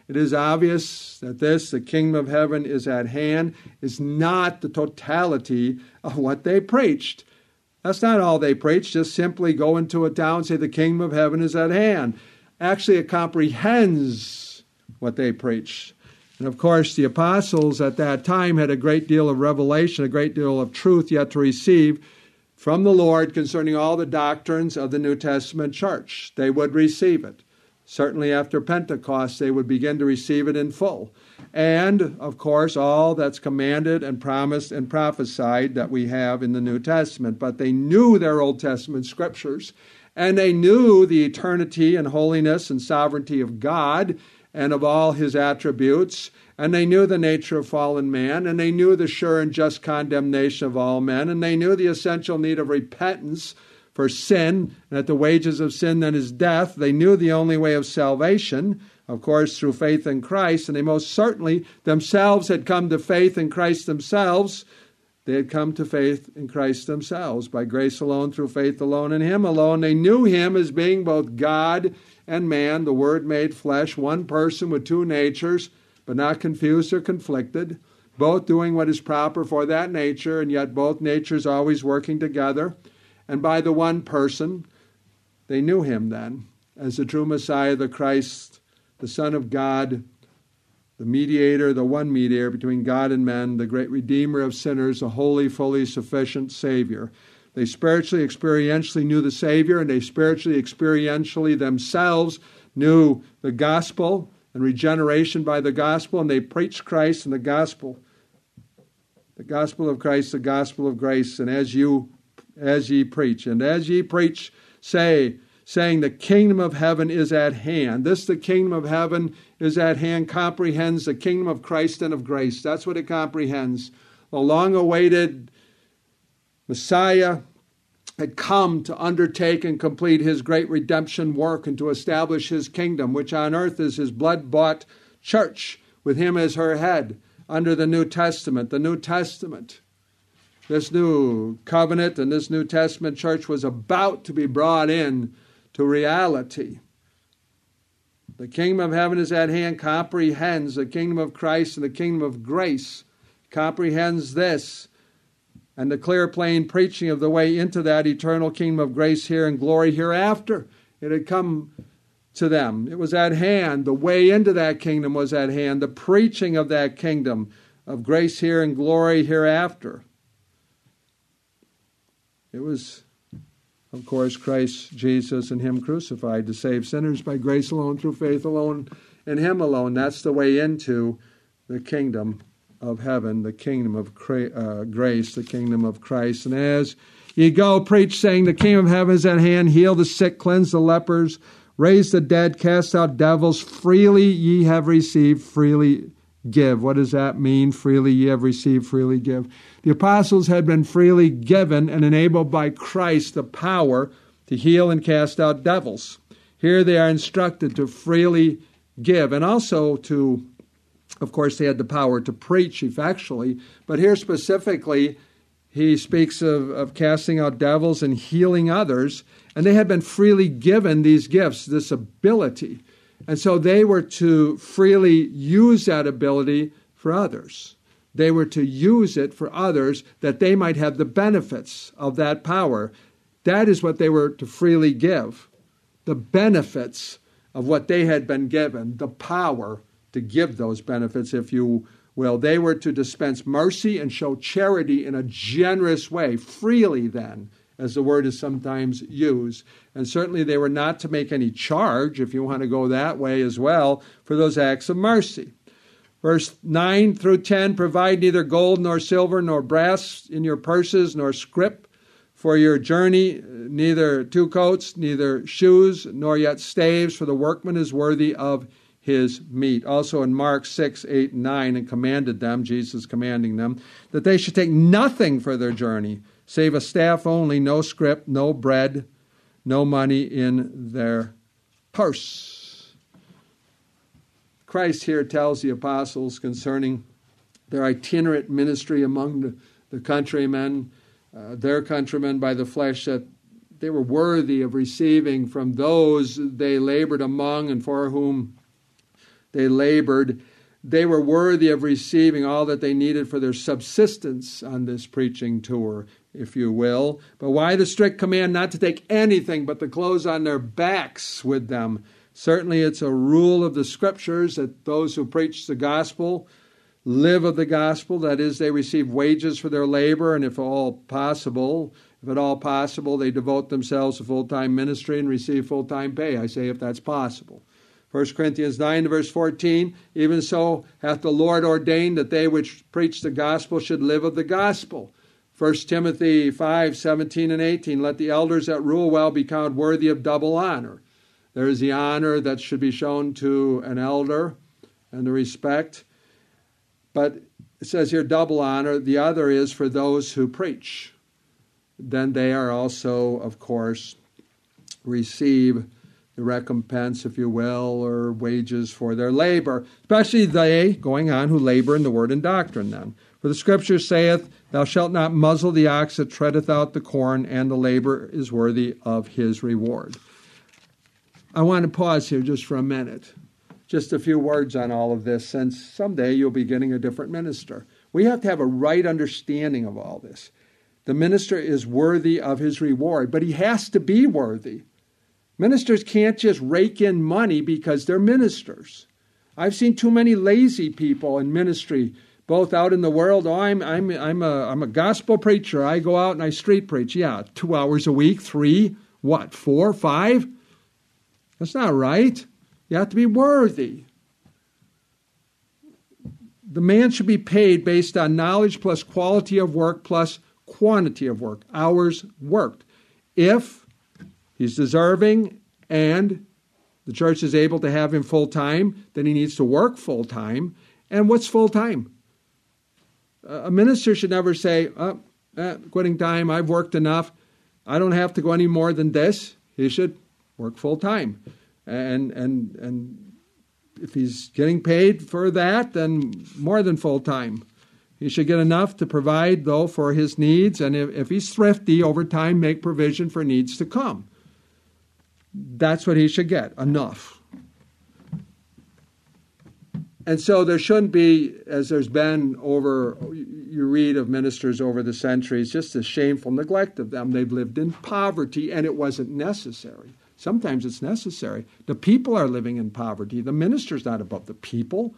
It is obvious that this, the kingdom of heaven is at hand, is not the totality of what they preached. That's not all they preached, just simply go into a town and say the kingdom of heaven is at hand. Actually, it comprehends what they preached. And of course, the apostles at that time had a great deal of revelation, a great deal of truth yet to receive from the Lord concerning all the doctrines of the New Testament church. They would receive it. Certainly after Pentecost, they would begin to receive it in full. And, of course, all that's commanded and promised and prophesied that we have in the New Testament. But they knew their Old Testament scriptures, and they knew the eternity and holiness and sovereignty of God and of all his attributes, and they knew the nature of fallen man, and they knew the sure and just condemnation of all men, and they knew the essential need of repentance for sin, and that the wages of sin then is death. They knew the only way of salvation, of course, through faith in Christ, and they most certainly themselves had come to faith in Christ themselves. They had come to faith in Christ themselves, by grace alone, through faith alone, in him alone. They knew him as being both God and man, the Word made flesh, one person with two natures, but not confused or conflicted, both doing what is proper for that nature, and yet both natures always working together. And by the one person, they knew him then as the true Messiah, the Christ, the Son of God, the mediator, the one mediator between God and men, the great Redeemer of sinners, the holy, fully sufficient Savior. They spiritually, experientially knew the Savior, and they spiritually, experientially themselves knew the gospel and regeneration by the gospel, and they preached Christ and the gospel. The gospel of Christ, the gospel of grace, and as you as ye preach. And as ye preach, say, saying the kingdom of heaven is at hand. This, the kingdom of heaven is at hand, comprehends the kingdom of Christ and of grace. That's what it comprehends. The long-awaited Messiah had come to undertake and complete his great redemption work and to establish his kingdom, which on earth is his blood-bought church, with him as her head, under the New Testament. The New Testament. This new covenant and this New Testament church was about to be brought in to reality. The kingdom of heaven is at hand, comprehends the kingdom of Christ and the kingdom of grace, comprehends this, and the clear, plain preaching of the way into that eternal kingdom of grace here and glory hereafter. It had come to them. It was at hand. The way into that kingdom was at hand. The preaching of that kingdom of grace here and glory hereafter. It was, of course, Christ Jesus and him crucified to save sinners by grace alone, through faith alone, in him alone. That's the way into the kingdom of heaven, the kingdom of uh, grace, the kingdom of Christ. And as ye go, preach, saying, the kingdom of heaven is at hand, heal the sick, cleanse the lepers, raise the dead, cast out devils, freely ye have received, freely give. What does that mean? Freely ye have received, freely give. The apostles had been freely given and enabled by Christ the power to heal and cast out devils. Here they are instructed to freely give, and also to, of course, they had the power to preach effectually, but here specifically he speaks of, of casting out devils and healing others, and they had been freely given these gifts, this ability. And so they were to freely use that ability for others. They were to use it for others that they might have the benefits of that power. That is what they were to freely give. The benefits of what they had been given, the power to give those benefits, if you will. They were to dispense mercy and show charity in a generous way, freely then, as the word is sometimes used. And certainly they were not to make any charge, if you want to go that way as well, for those acts of mercy. Verse nine through ten, provide neither gold nor silver nor brass in your purses, nor scrip for your journey, neither two coats, neither shoes, nor yet staves, for the workman is worthy of his meat. Also in Mark six, eight, and nine, and commanded them, Jesus commanding them, that they should take nothing for their journey, save a staff only, no scrip, no bread, no money in their purse. Christ here tells the apostles concerning their itinerant ministry among the, the countrymen, uh, their countrymen by the flesh, that they were worthy of receiving from those they labored among and for whom they labored, they were worthy of receiving all that they needed for their subsistence on this preaching tour, if you will. But why the strict command not to take anything but the clothes on their backs with them? Certainly it's a rule of the Scriptures that those who preach the gospel live of the gospel. That is, they receive wages for their labor, and if all possible, if at all possible, they devote themselves to full-time ministry and receive full-time pay. I say if that's possible. First Corinthians nine, verse fourteen, even so hath the Lord ordained that they which preach the gospel should live of the gospel. First Timothy five, seventeen and eighteen, let the elders that rule well be counted worthy of double honor. There is the honor that should be shown to an elder and the respect. But it says here double honor. The other is for those who preach. Then they are also, of course, receive the recompense, if you will, or wages for their labor, especially they, going on, who labor in the word and doctrine then. For the Scripture saith, thou shalt not muzzle the ox that treadeth out the corn, and the labor is worthy of his reward. I want to pause here just for a minute. Just a few words on all of this, since someday you'll be getting a different minister. We have to have a right understanding of all this. The minister is worthy of his reward, but he has to be worthy. Ministers can't just rake in money because they're ministers. I've seen too many lazy people in ministry, both out in the world. Oh, I'm I'm I'm a I'm a gospel preacher. I go out and I street preach. Yeah, two hours a week, three, what, four, five? That's not right. You have to be worthy. The man should be paid based on knowledge plus quality of work plus quantity of work, hours worked. If he's deserving and the church is able to have him full-time, then he needs to work full-time. And what's full-time? A minister should never say, oh, eh, quitting time, I've worked enough. I don't have to go any more than this. He should work full-time. And and and if he's getting paid for that, then more than full-time. He should get enough to provide, though, for his needs. And if, if he's thrifty, over time, make provision for needs to come. That's what he should get, enough. And so there shouldn't be, as there's been over, you read of ministers over the centuries, just a shameful neglect of them. They've lived in poverty, and it wasn't necessary. Sometimes it's necessary. The people are living in poverty. The minister's not above the people.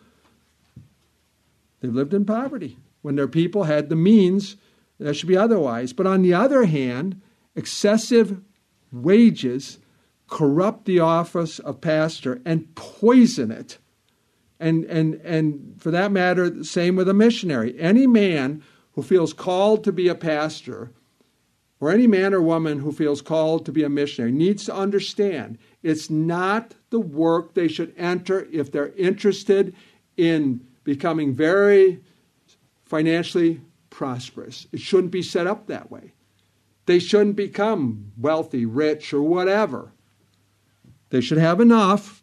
They've lived in poverty. When their people had the means, that should be otherwise. But on the other hand, excessive wages corrupt the office of pastor and poison it. And, and, and for that matter, the same with a missionary. Any man who feels called to be a pastor, or any man or woman who feels called to be a missionary, needs to understand it's not the work they should enter if they're interested in becoming very financially prosperous. It shouldn't be set up that way. They shouldn't become wealthy, rich, or whatever. They should have enough.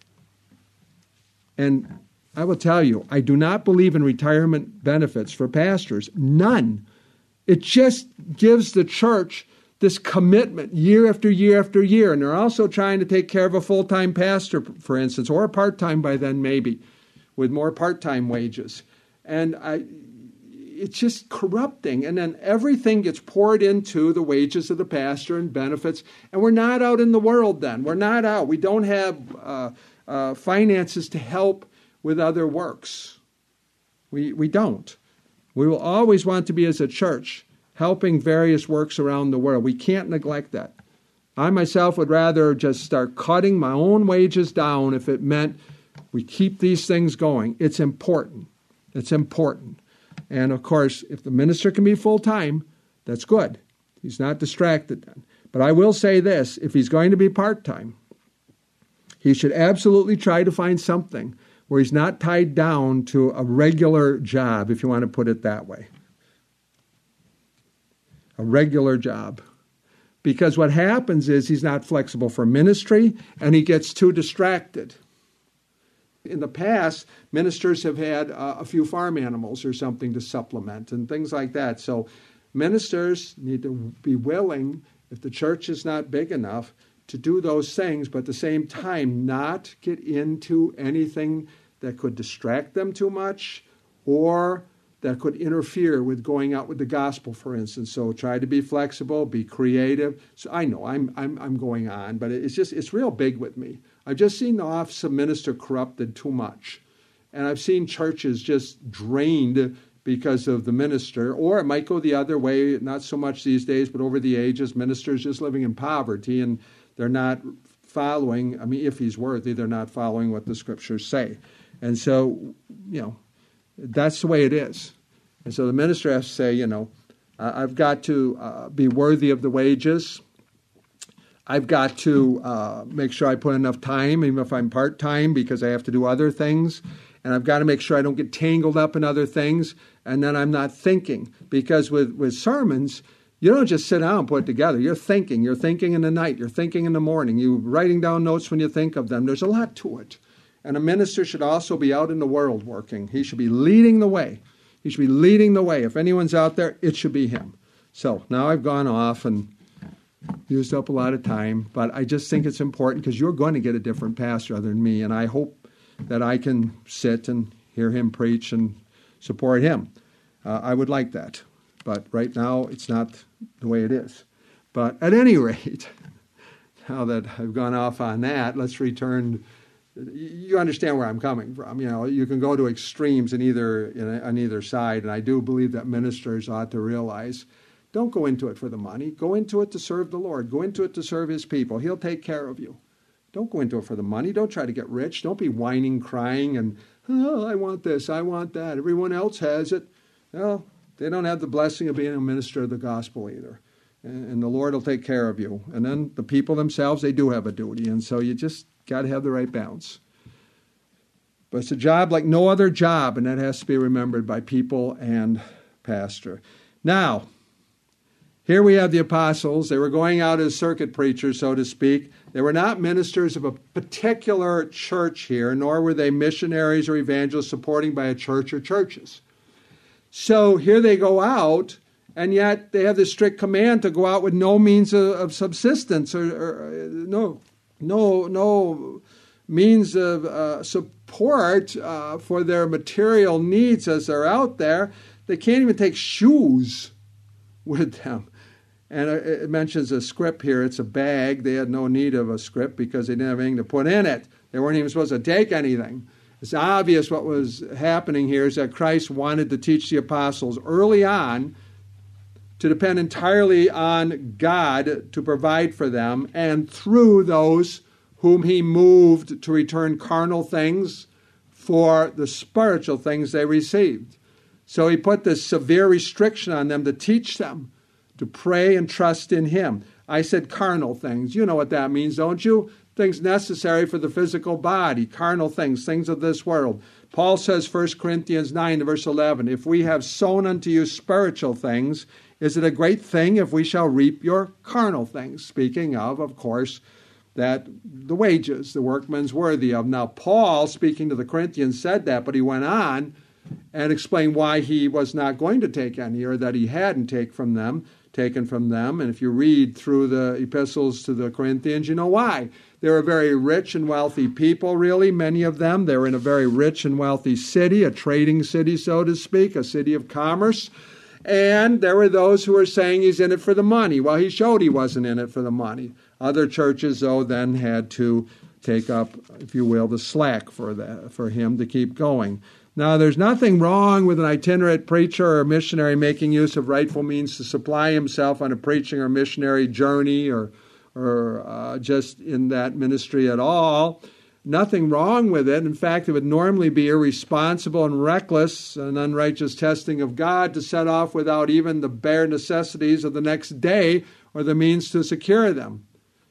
And I will tell you, I do not believe in retirement benefits for pastors. None. It just gives the church this commitment year after year after year. And they're also trying to take care of a full-time pastor, for instance, or a part-time by then maybe, with more part-time wages. And I, it's just corrupting. And then everything gets poured into the wages of the pastor and benefits. And we're not out in the world then. We're not out. We don't have uh, uh, finances to help with other works. We we don't. We will always want to be, as a church, helping various works around the world. We can't neglect that. I myself would rather just start cutting my own wages down if it meant we keep these things going. It's important. It's important. And of course, if the minister can be full-time, that's good. He's not distracted then. But I will say this, if he's going to be part-time, he should absolutely try to find something where he's not tied down to a regular job, if you want to put it that way. A regular job. Because what happens is he's not flexible for ministry, and he gets too distracted. In the past, ministers have had uh, a few farm animals or something to supplement and things like that. So ministers need to be willing, if the church is not big enough, to do those things, but at the same time not get into anything that could distract them too much, or that could interfere with going out with the gospel, for instance. So try to be flexible, be creative. So I know I'm I'm I'm going on, but it's just it's real big with me. I've just seen the office of minister corrupted too much. And I've seen churches just drained because of the minister, or it might go the other way, not so much these days, but over the ages, ministers just living in poverty and they're not following, I mean, if he's worthy, they're not following what the scriptures say. And so, you know, that's the way it is. And so the minister has to say, you know, uh, I've got to uh, be worthy of the wages. I've got to uh, make sure I put enough time, even if I'm part-time, because I have to do other things. And I've got to make sure I don't get tangled up in other things, and then I'm not thinking. Because with, with sermons, you don't just sit down and put it together. You're thinking. You're thinking in the night. You're thinking in the morning. You're writing down notes when you think of them. There's a lot to it. And a minister should also be out in the world working. He should be leading the way. He should be leading the way. If anyone's out there, it should be him. So now I've gone off and used up a lot of time, but I just think it's important because you're going to get a different pastor other than me, and I hope that I can sit and hear him preach and support him. Uh, I would like that. But right now, it's not the way it is. But at any rate, now that I've gone off on that, let's return. You understand where I'm coming from. You know, you can go to extremes in either in, on either side, and I do believe that ministers ought to realize, don't go into it for the money. Go into it to serve the Lord. Go into it to serve his people. He'll take care of you. Don't go into it for the money. Don't try to get rich. Don't be whining, crying, and, oh, I want this, I want that. Everyone else has it. Well, they don't have the blessing of being a minister of the gospel either. And the Lord will take care of you. And then the people themselves, they do have a duty. And so you just got to have the right balance. But it's a job like no other job, and that has to be remembered by people and pastor. Now, here we have the apostles. They were going out as circuit preachers, so to speak. They were not ministers of a particular church here, nor were they missionaries or evangelists supporting by a church or churches. So here they go out, and yet they have this strict command to go out with no means of, of subsistence or, or no, no, no means of uh, support uh, for their material needs as they're out there. They can't even take shoes with them. And it mentions a scrip here. It's a bag. They had no need of a scrip because they didn't have anything to put in it. They weren't even supposed to take anything. It's obvious what was happening here is that Christ wanted to teach the apostles early on to depend entirely on God to provide for them, and through those whom he moved to return carnal things for the spiritual things they received. So he put this severe restriction on them to teach them to pray and trust in him. I said carnal things. You know what that means, don't you? Things necessary for the physical body, carnal things, things of this world. Paul says, First Corinthians nine, verse eleven, if we have sown unto you spiritual things, is it a great thing if we shall reap your carnal things? Speaking of, of course, that the wages, the workman's worthy of. Now, Paul, speaking to the Corinthians, said that, but he went on and explained why he was not going to take any, or that he hadn't take from them, taken from them. And if you read through the epistles to the Corinthians, you know why. They were very rich and wealthy people, really, many of them. They were in a very rich and wealthy city, a trading city, so to speak, a city of commerce. And there were those who were saying he's in it for the money. Well, he showed he wasn't in it for the money. Other churches, though, then had to take up, if you will, the slack for that, for him to keep going. Now, there's nothing wrong with an itinerant preacher or missionary making use of rightful means to supply himself on a preaching or missionary journey, or or uh, just in that ministry at all. Nothing wrong with it. In fact, it would normally be irresponsible and reckless and unrighteous testing of God to set off without even the bare necessities of the next day or the means to secure them.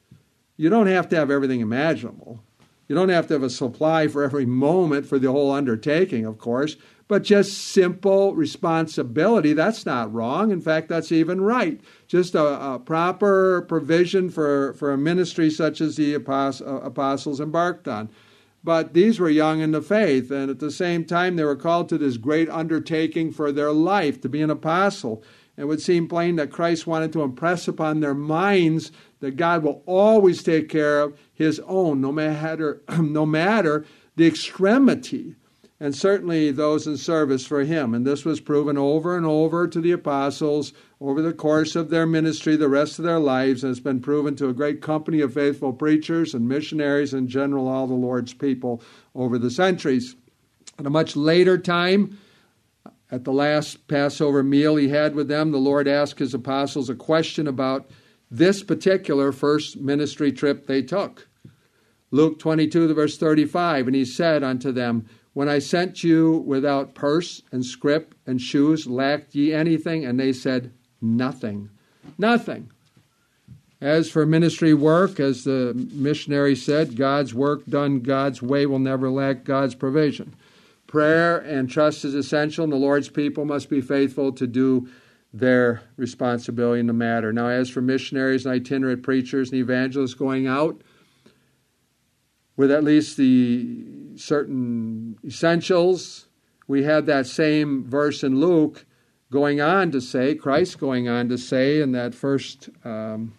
You don't have to have everything imaginable. You don't have to have a supply for every moment for the whole undertaking, of course, but just simple responsibility. That's not wrong. In fact, that's even right. Just a, a proper provision for, for a ministry such as the apostles embarked on. But these were young in the faith, and at the same time, they were called to this great undertaking for their life, to be an apostle. It would seem plain that Christ wanted to impress upon their minds that God will always take care of his own, no matter, no matter the extremity and certainly those in service for him. And this was proven over and over to the apostles over the course of their ministry, the rest of their lives, and it's been proven to a great company of faithful preachers and missionaries, in general, all the Lord's people over the centuries. At a much later time, at the last Passover meal he had with them, the Lord asked his apostles a question about this particular first ministry trip they took. Luke twenty-two, the verse thirty-five, and he said unto them, when I sent you without purse and scrip and shoes, lacked ye anything? And they said, nothing. Nothing. As for ministry work, as the missionary said, God's work done God's way will never lack God's provision. Prayer and trust is essential, and the Lord's people must be faithful to do their responsibility in the matter. Now, as for missionaries and itinerant preachers and evangelists going out with at least the certain essentials, we had that same verse in Luke going on to say, Christ going on to say in that first, um,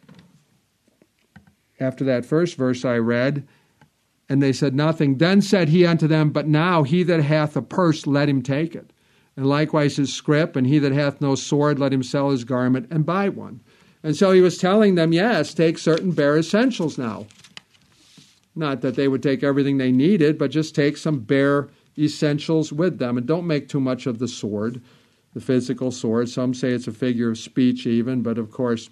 after that first verse I read, and they said nothing. Then said he unto them, but now he that hath a purse, let him take it. And likewise his scrip, and he that hath no sword, let him sell his garment and buy one. And so he was telling them, yes, take certain bare essentials now. Not that they would take everything they needed, but just take some bare essentials with them. And don't make too much of the sword, the physical sword. Some say it's a figure of speech even, but of course,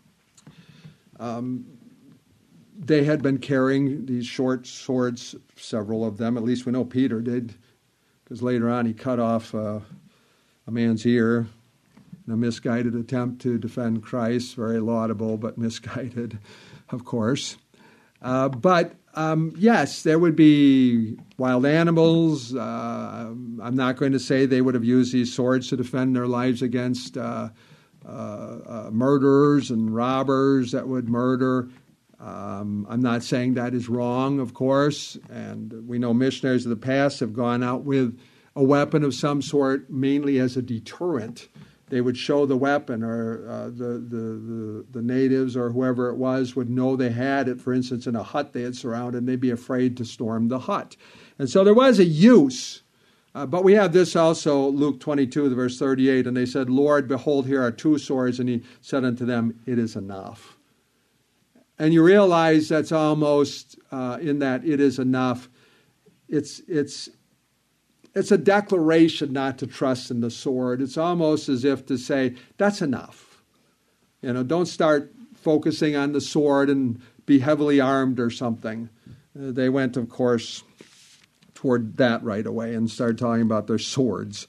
um, they had been carrying these short swords, several of them. At least we know Peter did, because later on he cut off uh, a man's ear in a misguided attempt to defend Christ. Very laudable, but misguided, of course. Uh, but um, yes, there would be wild animals. Uh, I'm not going to say they would have used these swords to defend their lives against uh, uh, uh, murderers and robbers that would murder. Um, I'm not saying that is wrong, of course, and we know missionaries of the past have gone out with a weapon of some sort, mainly as a deterrent. They would show the weapon, or uh, the, the, the, the natives or whoever it was would know they had it, for instance, in a hut they had surrounded, and they'd be afraid to storm the hut. And so there was a use. Uh, but we have this also, Luke twenty-two, the verse thirty-eight, and they said, Lord, behold, here are two swords, and he said unto them, it is enough. And you realize that's almost, uh, in that it is enough, it's it's it's a declaration not to trust in the sword. It's almost as if to say, that's enough. You know, don't start focusing on the sword and be heavily armed or something. Uh, they went, of course, toward that right away and started talking about their swords.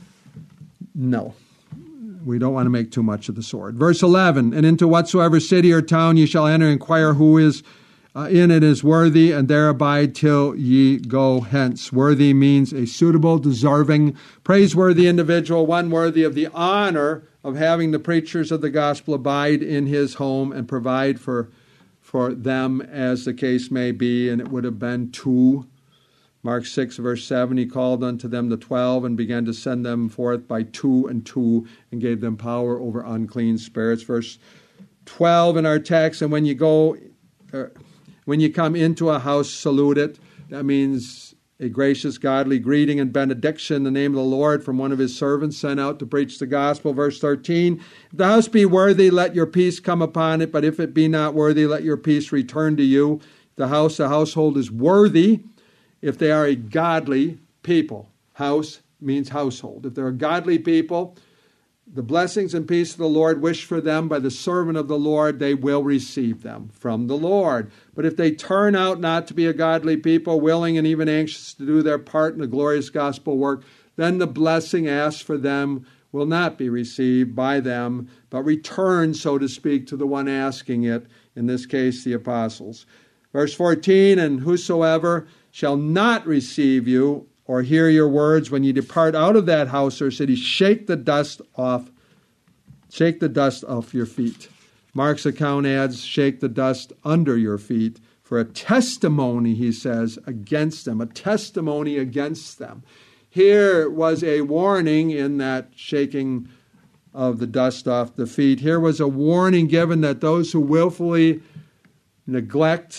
No. We don't want to make too much of the sword. Verse eleven, and into whatsoever city or town ye shall enter, inquire who is uh, in it is worthy, and there abide till ye go hence. Worthy means a suitable, deserving, praiseworthy individual, one worthy of the honor of having the preachers of the gospel abide in his home and provide for, for them as the case may be. And it would have been two. Mark six, verse seven, he called unto them the twelve and began to send them forth by two and two and gave them power over unclean spirits. Verse twelve in our text, and when you go, uh, when you come into a house, salute it. That means a gracious, godly greeting and benediction in the name of the Lord from one of his servants sent out to preach the gospel. Verse thirteen, if the house be worthy, let your peace come upon it, but if it be not worthy, let your peace return to you. The house, the household is worthy if they are a godly people. House means household. If they're a godly people, the blessings and peace of the Lord wished for them by the servant of the Lord, they will receive them from the Lord. But if they turn out not to be a godly people, willing and even anxious to do their part in the glorious gospel work, then the blessing asked for them will not be received by them, but return, so to speak, to the one asking it, in this case, the apostles. Verse fourteen, and whosoever shall not receive you or hear your words when you depart out of that house or city, shake the dust off, shake the dust off your feet. Mark's account adds, shake the dust under your feet for a testimony, he says, against them, a testimony against them. Here was a warning in that shaking of the dust off the feet. Here was a warning given that those who willfully neglect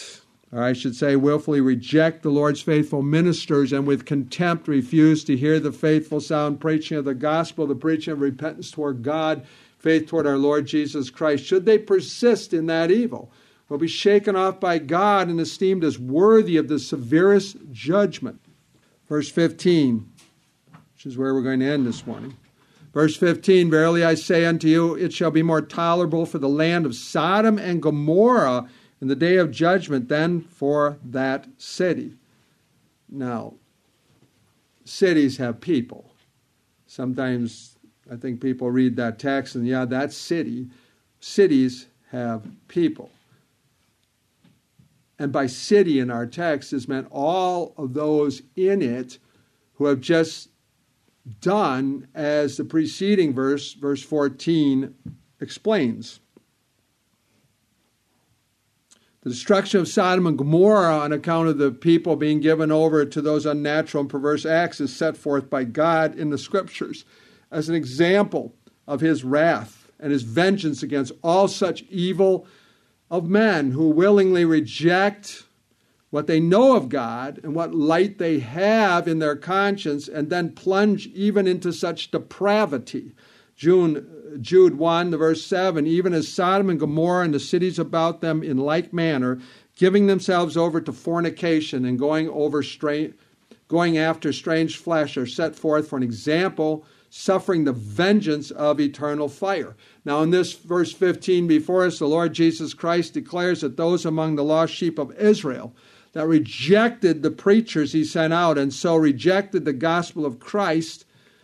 or I should say willfully reject the Lord's faithful ministers and with contempt refuse to hear the faithful sound preaching of the gospel, the preaching of repentance toward God, faith toward our Lord Jesus Christ, should they persist in that evil, will be shaken off by God and esteemed as worthy of the severest judgment. Verse fifteen, which is where we're going to end this morning. Verse fifteen, verily I say unto you, it shall be more tolerable for the land of Sodom and Gomorrah in the day of judgment than for that city. Now, cities have people. Sometimes I think people read that text and, yeah, that's city. Cities have people. And by city in our text is meant all of those in it who have just done as the preceding verse, verse fourteen, explains. The destruction of Sodom and Gomorrah on account of the people being given over to those unnatural and perverse acts is set forth by God in the Scriptures as an example of His wrath and His vengeance against all such evil of men who willingly reject what they know of God and what light they have in their conscience and then plunge even into such depravity. Jude, Jude one, the verse seven, even as Sodom and Gomorrah and the cities about them in like manner, giving themselves over to fornication and going over stra- going after strange flesh, are set forth for an example, suffering the vengeance of eternal fire. Now in this verse fifteen before us, the Lord Jesus Christ declares that those among the lost sheep of Israel that rejected the preachers He sent out and so rejected the gospel of Christ,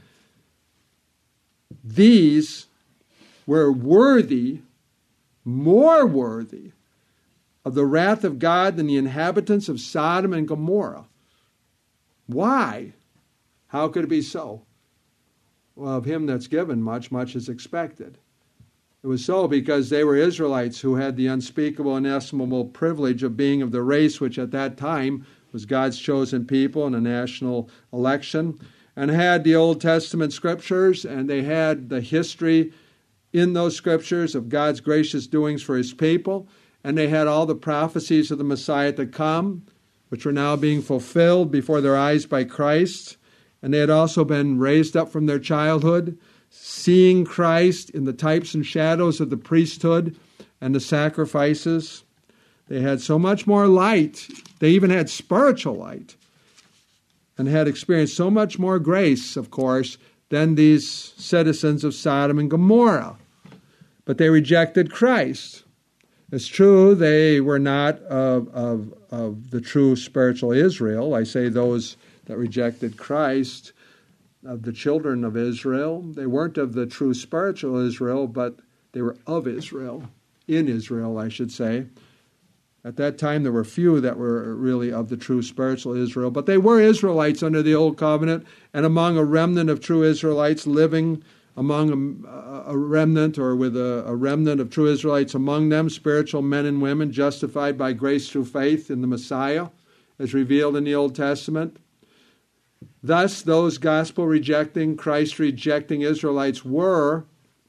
these were worthy, more worthy, of the wrath of God than the inhabitants of Sodom and Gomorrah. Why? How could it be so? Well, of him that's given much, much is expected. It was so because they were Israelites who had the unspeakable, inestimable privilege of being of the race which at that time was God's chosen people in a national election, and had the Old Testament scriptures, and they had the history in those scriptures of God's gracious doings for His people, and they had all the prophecies of the Messiah to come, which were now being fulfilled before their eyes by Christ, and they had also been raised up from their childhood, seeing Christ in the types and shadows of the priesthood and the sacrifices. They had so much more light. They even had spiritual light and had experienced so much more grace, of course, than these citizens of Sodom and Gomorrah. But they rejected Christ. It's true they were not of, of, of the true spiritual Israel. I say those that rejected Christ, of the children of Israel. They weren't of the true spiritual Israel, but they were of Israel, in Israel, I should say. At that time, there were few that were really of the true spiritual Israel, but they were Israelites under the Old Covenant, and among a remnant of true Israelites living among a, a remnant, or with a, a remnant of true Israelites among them, spiritual men and women justified by grace through faith in the Messiah, as revealed in the Old Testament. Thus, those gospel-rejecting, Christ-rejecting Israelites were,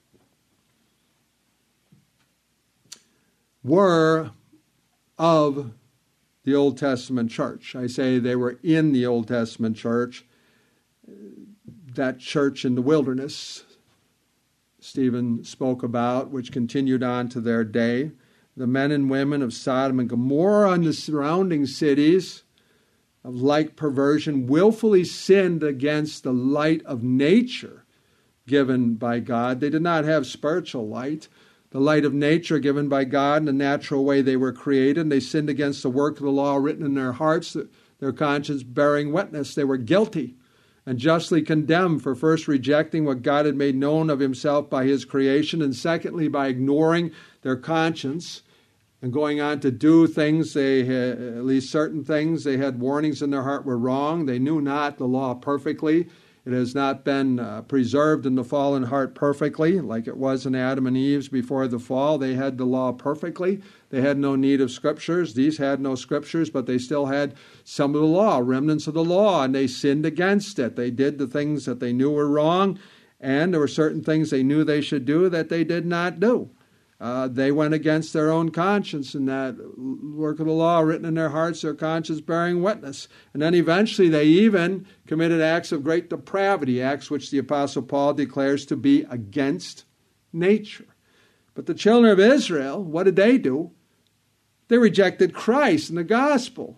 were of the Old Testament church. I say they were in the Old Testament church, that church in the wilderness Stephen spoke about, which continued on to their day. The men and women of Sodom and Gomorrah and the surrounding cities of like perversion willfully sinned against the light of nature given by God. They did not have spiritual light, the light of nature given by God in the natural way they were created. And they sinned against the work of the law written in their hearts, their conscience bearing witness. They were guilty and justly condemned for first rejecting what God had made known of Himself by His creation, and secondly by ignoring their conscience and going on to do things, they had, at least certain things, they had warnings in their heart were wrong. They knew not the law perfectly. It has not been uh, preserved in the fallen heart perfectly, like it was in Adam and Eve's before the fall. They had the law perfectly. They had no need of scriptures. These had no scriptures, but they still had some of the law, remnants of the law, and they sinned against it. They did the things that they knew were wrong, and there were certain things they knew they should do that they did not do. Uh, they went against their own conscience, and that work of the law written in their hearts, their conscience bearing witness. And then eventually they even committed acts of great depravity, acts which the Apostle Paul declares to be against nature. But the children of Israel, what did they do? They rejected Christ and the gospel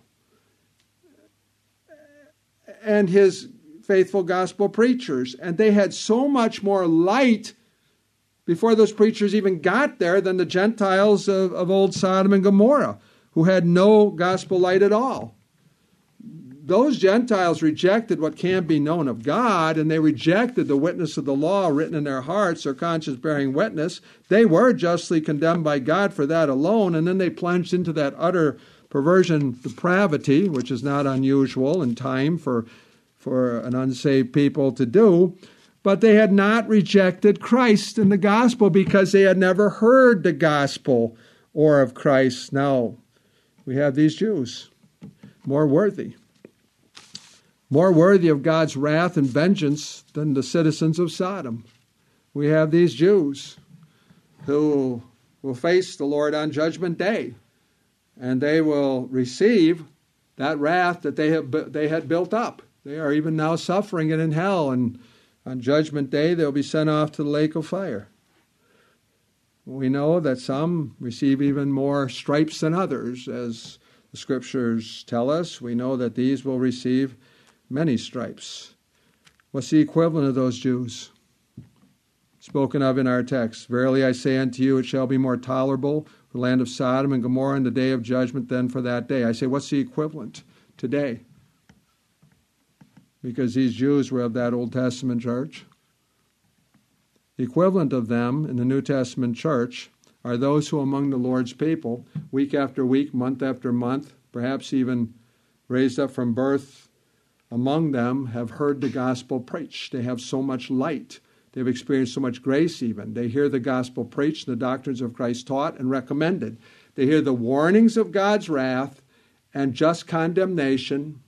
and his faithful gospel preachers. And they had so much more light before those preachers even got there than the Gentiles of, of old Sodom and Gomorrah, who had no gospel light at all. Those Gentiles rejected what can be known of God, and they rejected the witness of the law written in their hearts, their conscience bearing witness. They were justly condemned by God for that alone, and then they plunged into that utter perversion, depravity, which is not unusual in time for, for an unsaved people to do. But they had not rejected Christ and the gospel because they had never heard the gospel or of Christ. Now, we have these Jews, more worthy. More worthy of God's wrath and vengeance than the citizens of Sodom. We have these Jews who will face the Lord on Judgment Day, and they will receive that wrath that they have they had built up. They are even now suffering it in hell, and on Judgment Day they'll be sent off to the lake of fire. We know that some receive even more stripes than others, as the Scriptures tell us. We know that these will receive many stripes. What's the equivalent of those Jews? Spoken of in our text. Verily I say unto you, it shall be more tolerable for the land of Sodom and Gomorrah in the day of judgment than for that day. I say, what's the equivalent today? Because these Jews were of that Old Testament church. The equivalent of them in the New Testament church are those who among the Lord's people, week after week, month after month, perhaps even raised up from birth among them, have heard the gospel preached. They have so much light. They've experienced so much grace even. They hear the gospel preached, the doctrines of Christ taught and recommended. They hear the warnings of God's wrath and just condemnation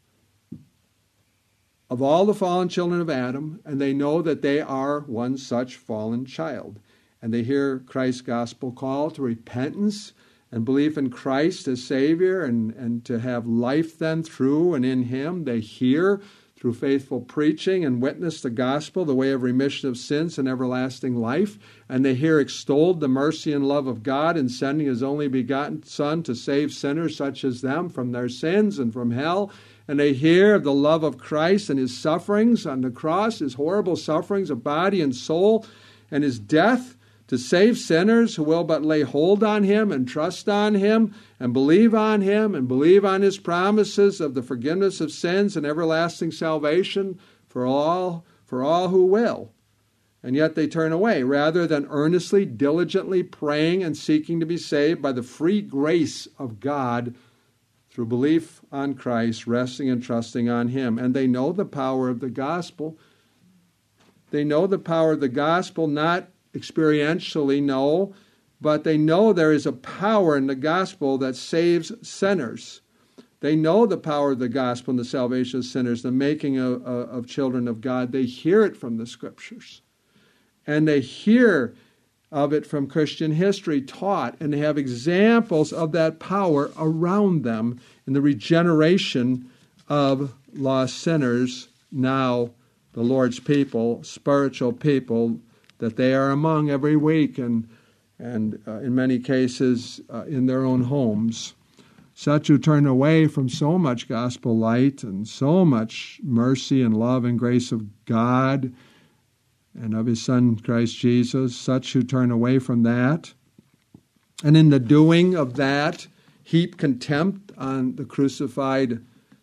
of all the fallen children of Adam, and they know that they are one such fallen child. And they hear Christ's gospel call to repentance and belief in Christ as Savior, and, and to have life then through and in Him. They hear through faithful preaching and witness the gospel, the way of remission of sins and everlasting life. And they hear extolled the mercy and love of God in sending His only begotten Son to save sinners such as them from their sins and from hell. And they hear of the love of Christ and His sufferings on the cross, His horrible sufferings of body and soul, and His death to save sinners who will but lay hold on Him and trust on Him and believe on Him and believe on His promises of the forgiveness of sins and everlasting salvation for all, for all who will. And yet they turn away, rather than earnestly, diligently praying and seeking to be saved by the free grace of God through belief on Christ, resting and trusting on Him. And they know the power of the gospel. They know the power of the gospel, not experientially, no, but they know there is a power in the gospel that saves sinners. They know the power of the gospel and the salvation of sinners, the making of, of children of God. They hear it from the Scriptures. And they hear of it from Christian history taught, and they have examples of that power around them in the regeneration of lost sinners, now the Lord's people, spiritual people, that they are among every week, and and uh, in many cases uh, in their own homes. Such who turn away from so much gospel light and so much mercy and love and grace of God and of His Son Christ Jesus, such who turn away from that, and in the doing of that heap contempt on the crucified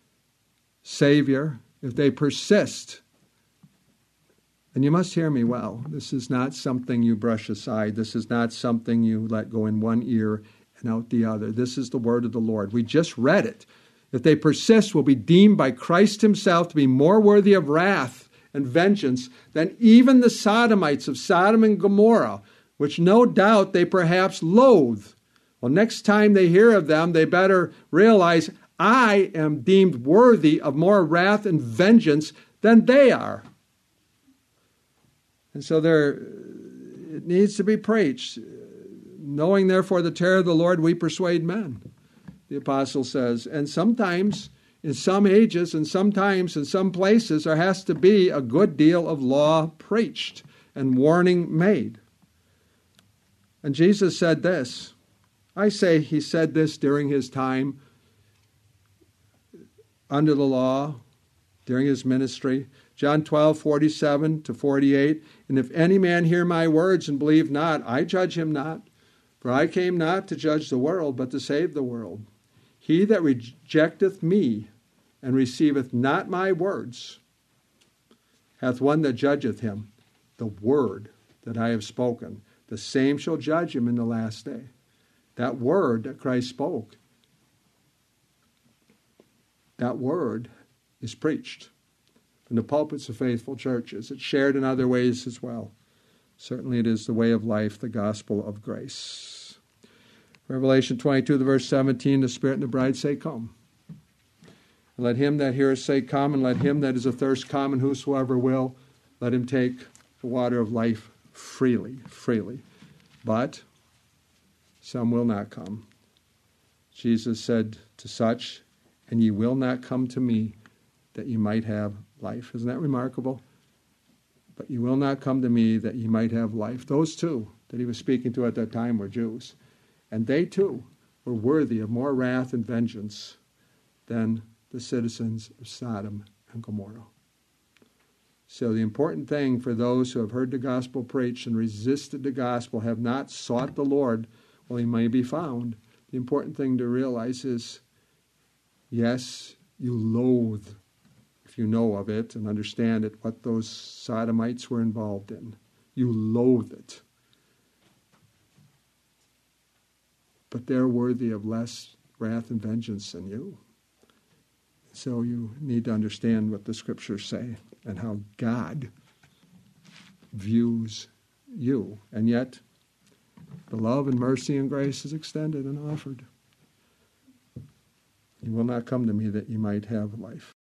Savior, if they persist. And you must hear me well. This is not something you brush aside. This is not something you let go in one ear and out the other. This is the word of the Lord. We just read it. If they persist, will be deemed by Christ Himself to be more worthy of wrath and vengeance than even the Sodomites of Sodom and Gomorrah, which no doubt they perhaps loathe. Well, next time they hear of them, they better realize, I am deemed worthy of more wrath and vengeance than they are. And so there, it needs to be preached. knowing therefore the terror of the Lord, we persuade men, the apostle says. And sometimes, in some ages, and sometimes in some places, there has to be a good deal of law preached and warning made. And Jesus said this. I say he said this during his time under the law, during his ministry. John twelve, forty-seven to forty-eight. And if any man hear my words and believe not, I judge him not. For I came not to judge the world, but to save the world. He that rejecteth me and receiveth not my words hath one that judgeth him. The word that I have spoken, the same shall judge him in the last day. That word that Christ spoke, that word is preached from the pulpits of faithful churches. It's shared in other ways as well. Certainly it is the way of life, the gospel of grace. Revelation twenty-two, the verse seventeen, the Spirit and the bride say, come. And let him that heareth say, come, and let him that is athirst come, and whosoever will, let him take the water of life freely, freely. But some will not come. Jesus said to such, and ye will not come to me, that ye might have life. Isn't that remarkable? But ye will not come to me, that ye might have life. Those two that he was speaking to at that time were Jews. And they too were worthy of more wrath and vengeance than the citizens of Sodom and Gomorrah. So the important thing for those who have heard the gospel preached and resisted the gospel, have not sought the Lord while he may be found, the important thing to realize is, yes, you loathe, if you know of it and understand it, what those Sodomites were involved in. You loathe it. But they're worthy of less wrath and vengeance than you. So you need to understand what the scriptures say and how God views you. And yet, the love and mercy and grace is extended and offered. You will not come to me that you might have life.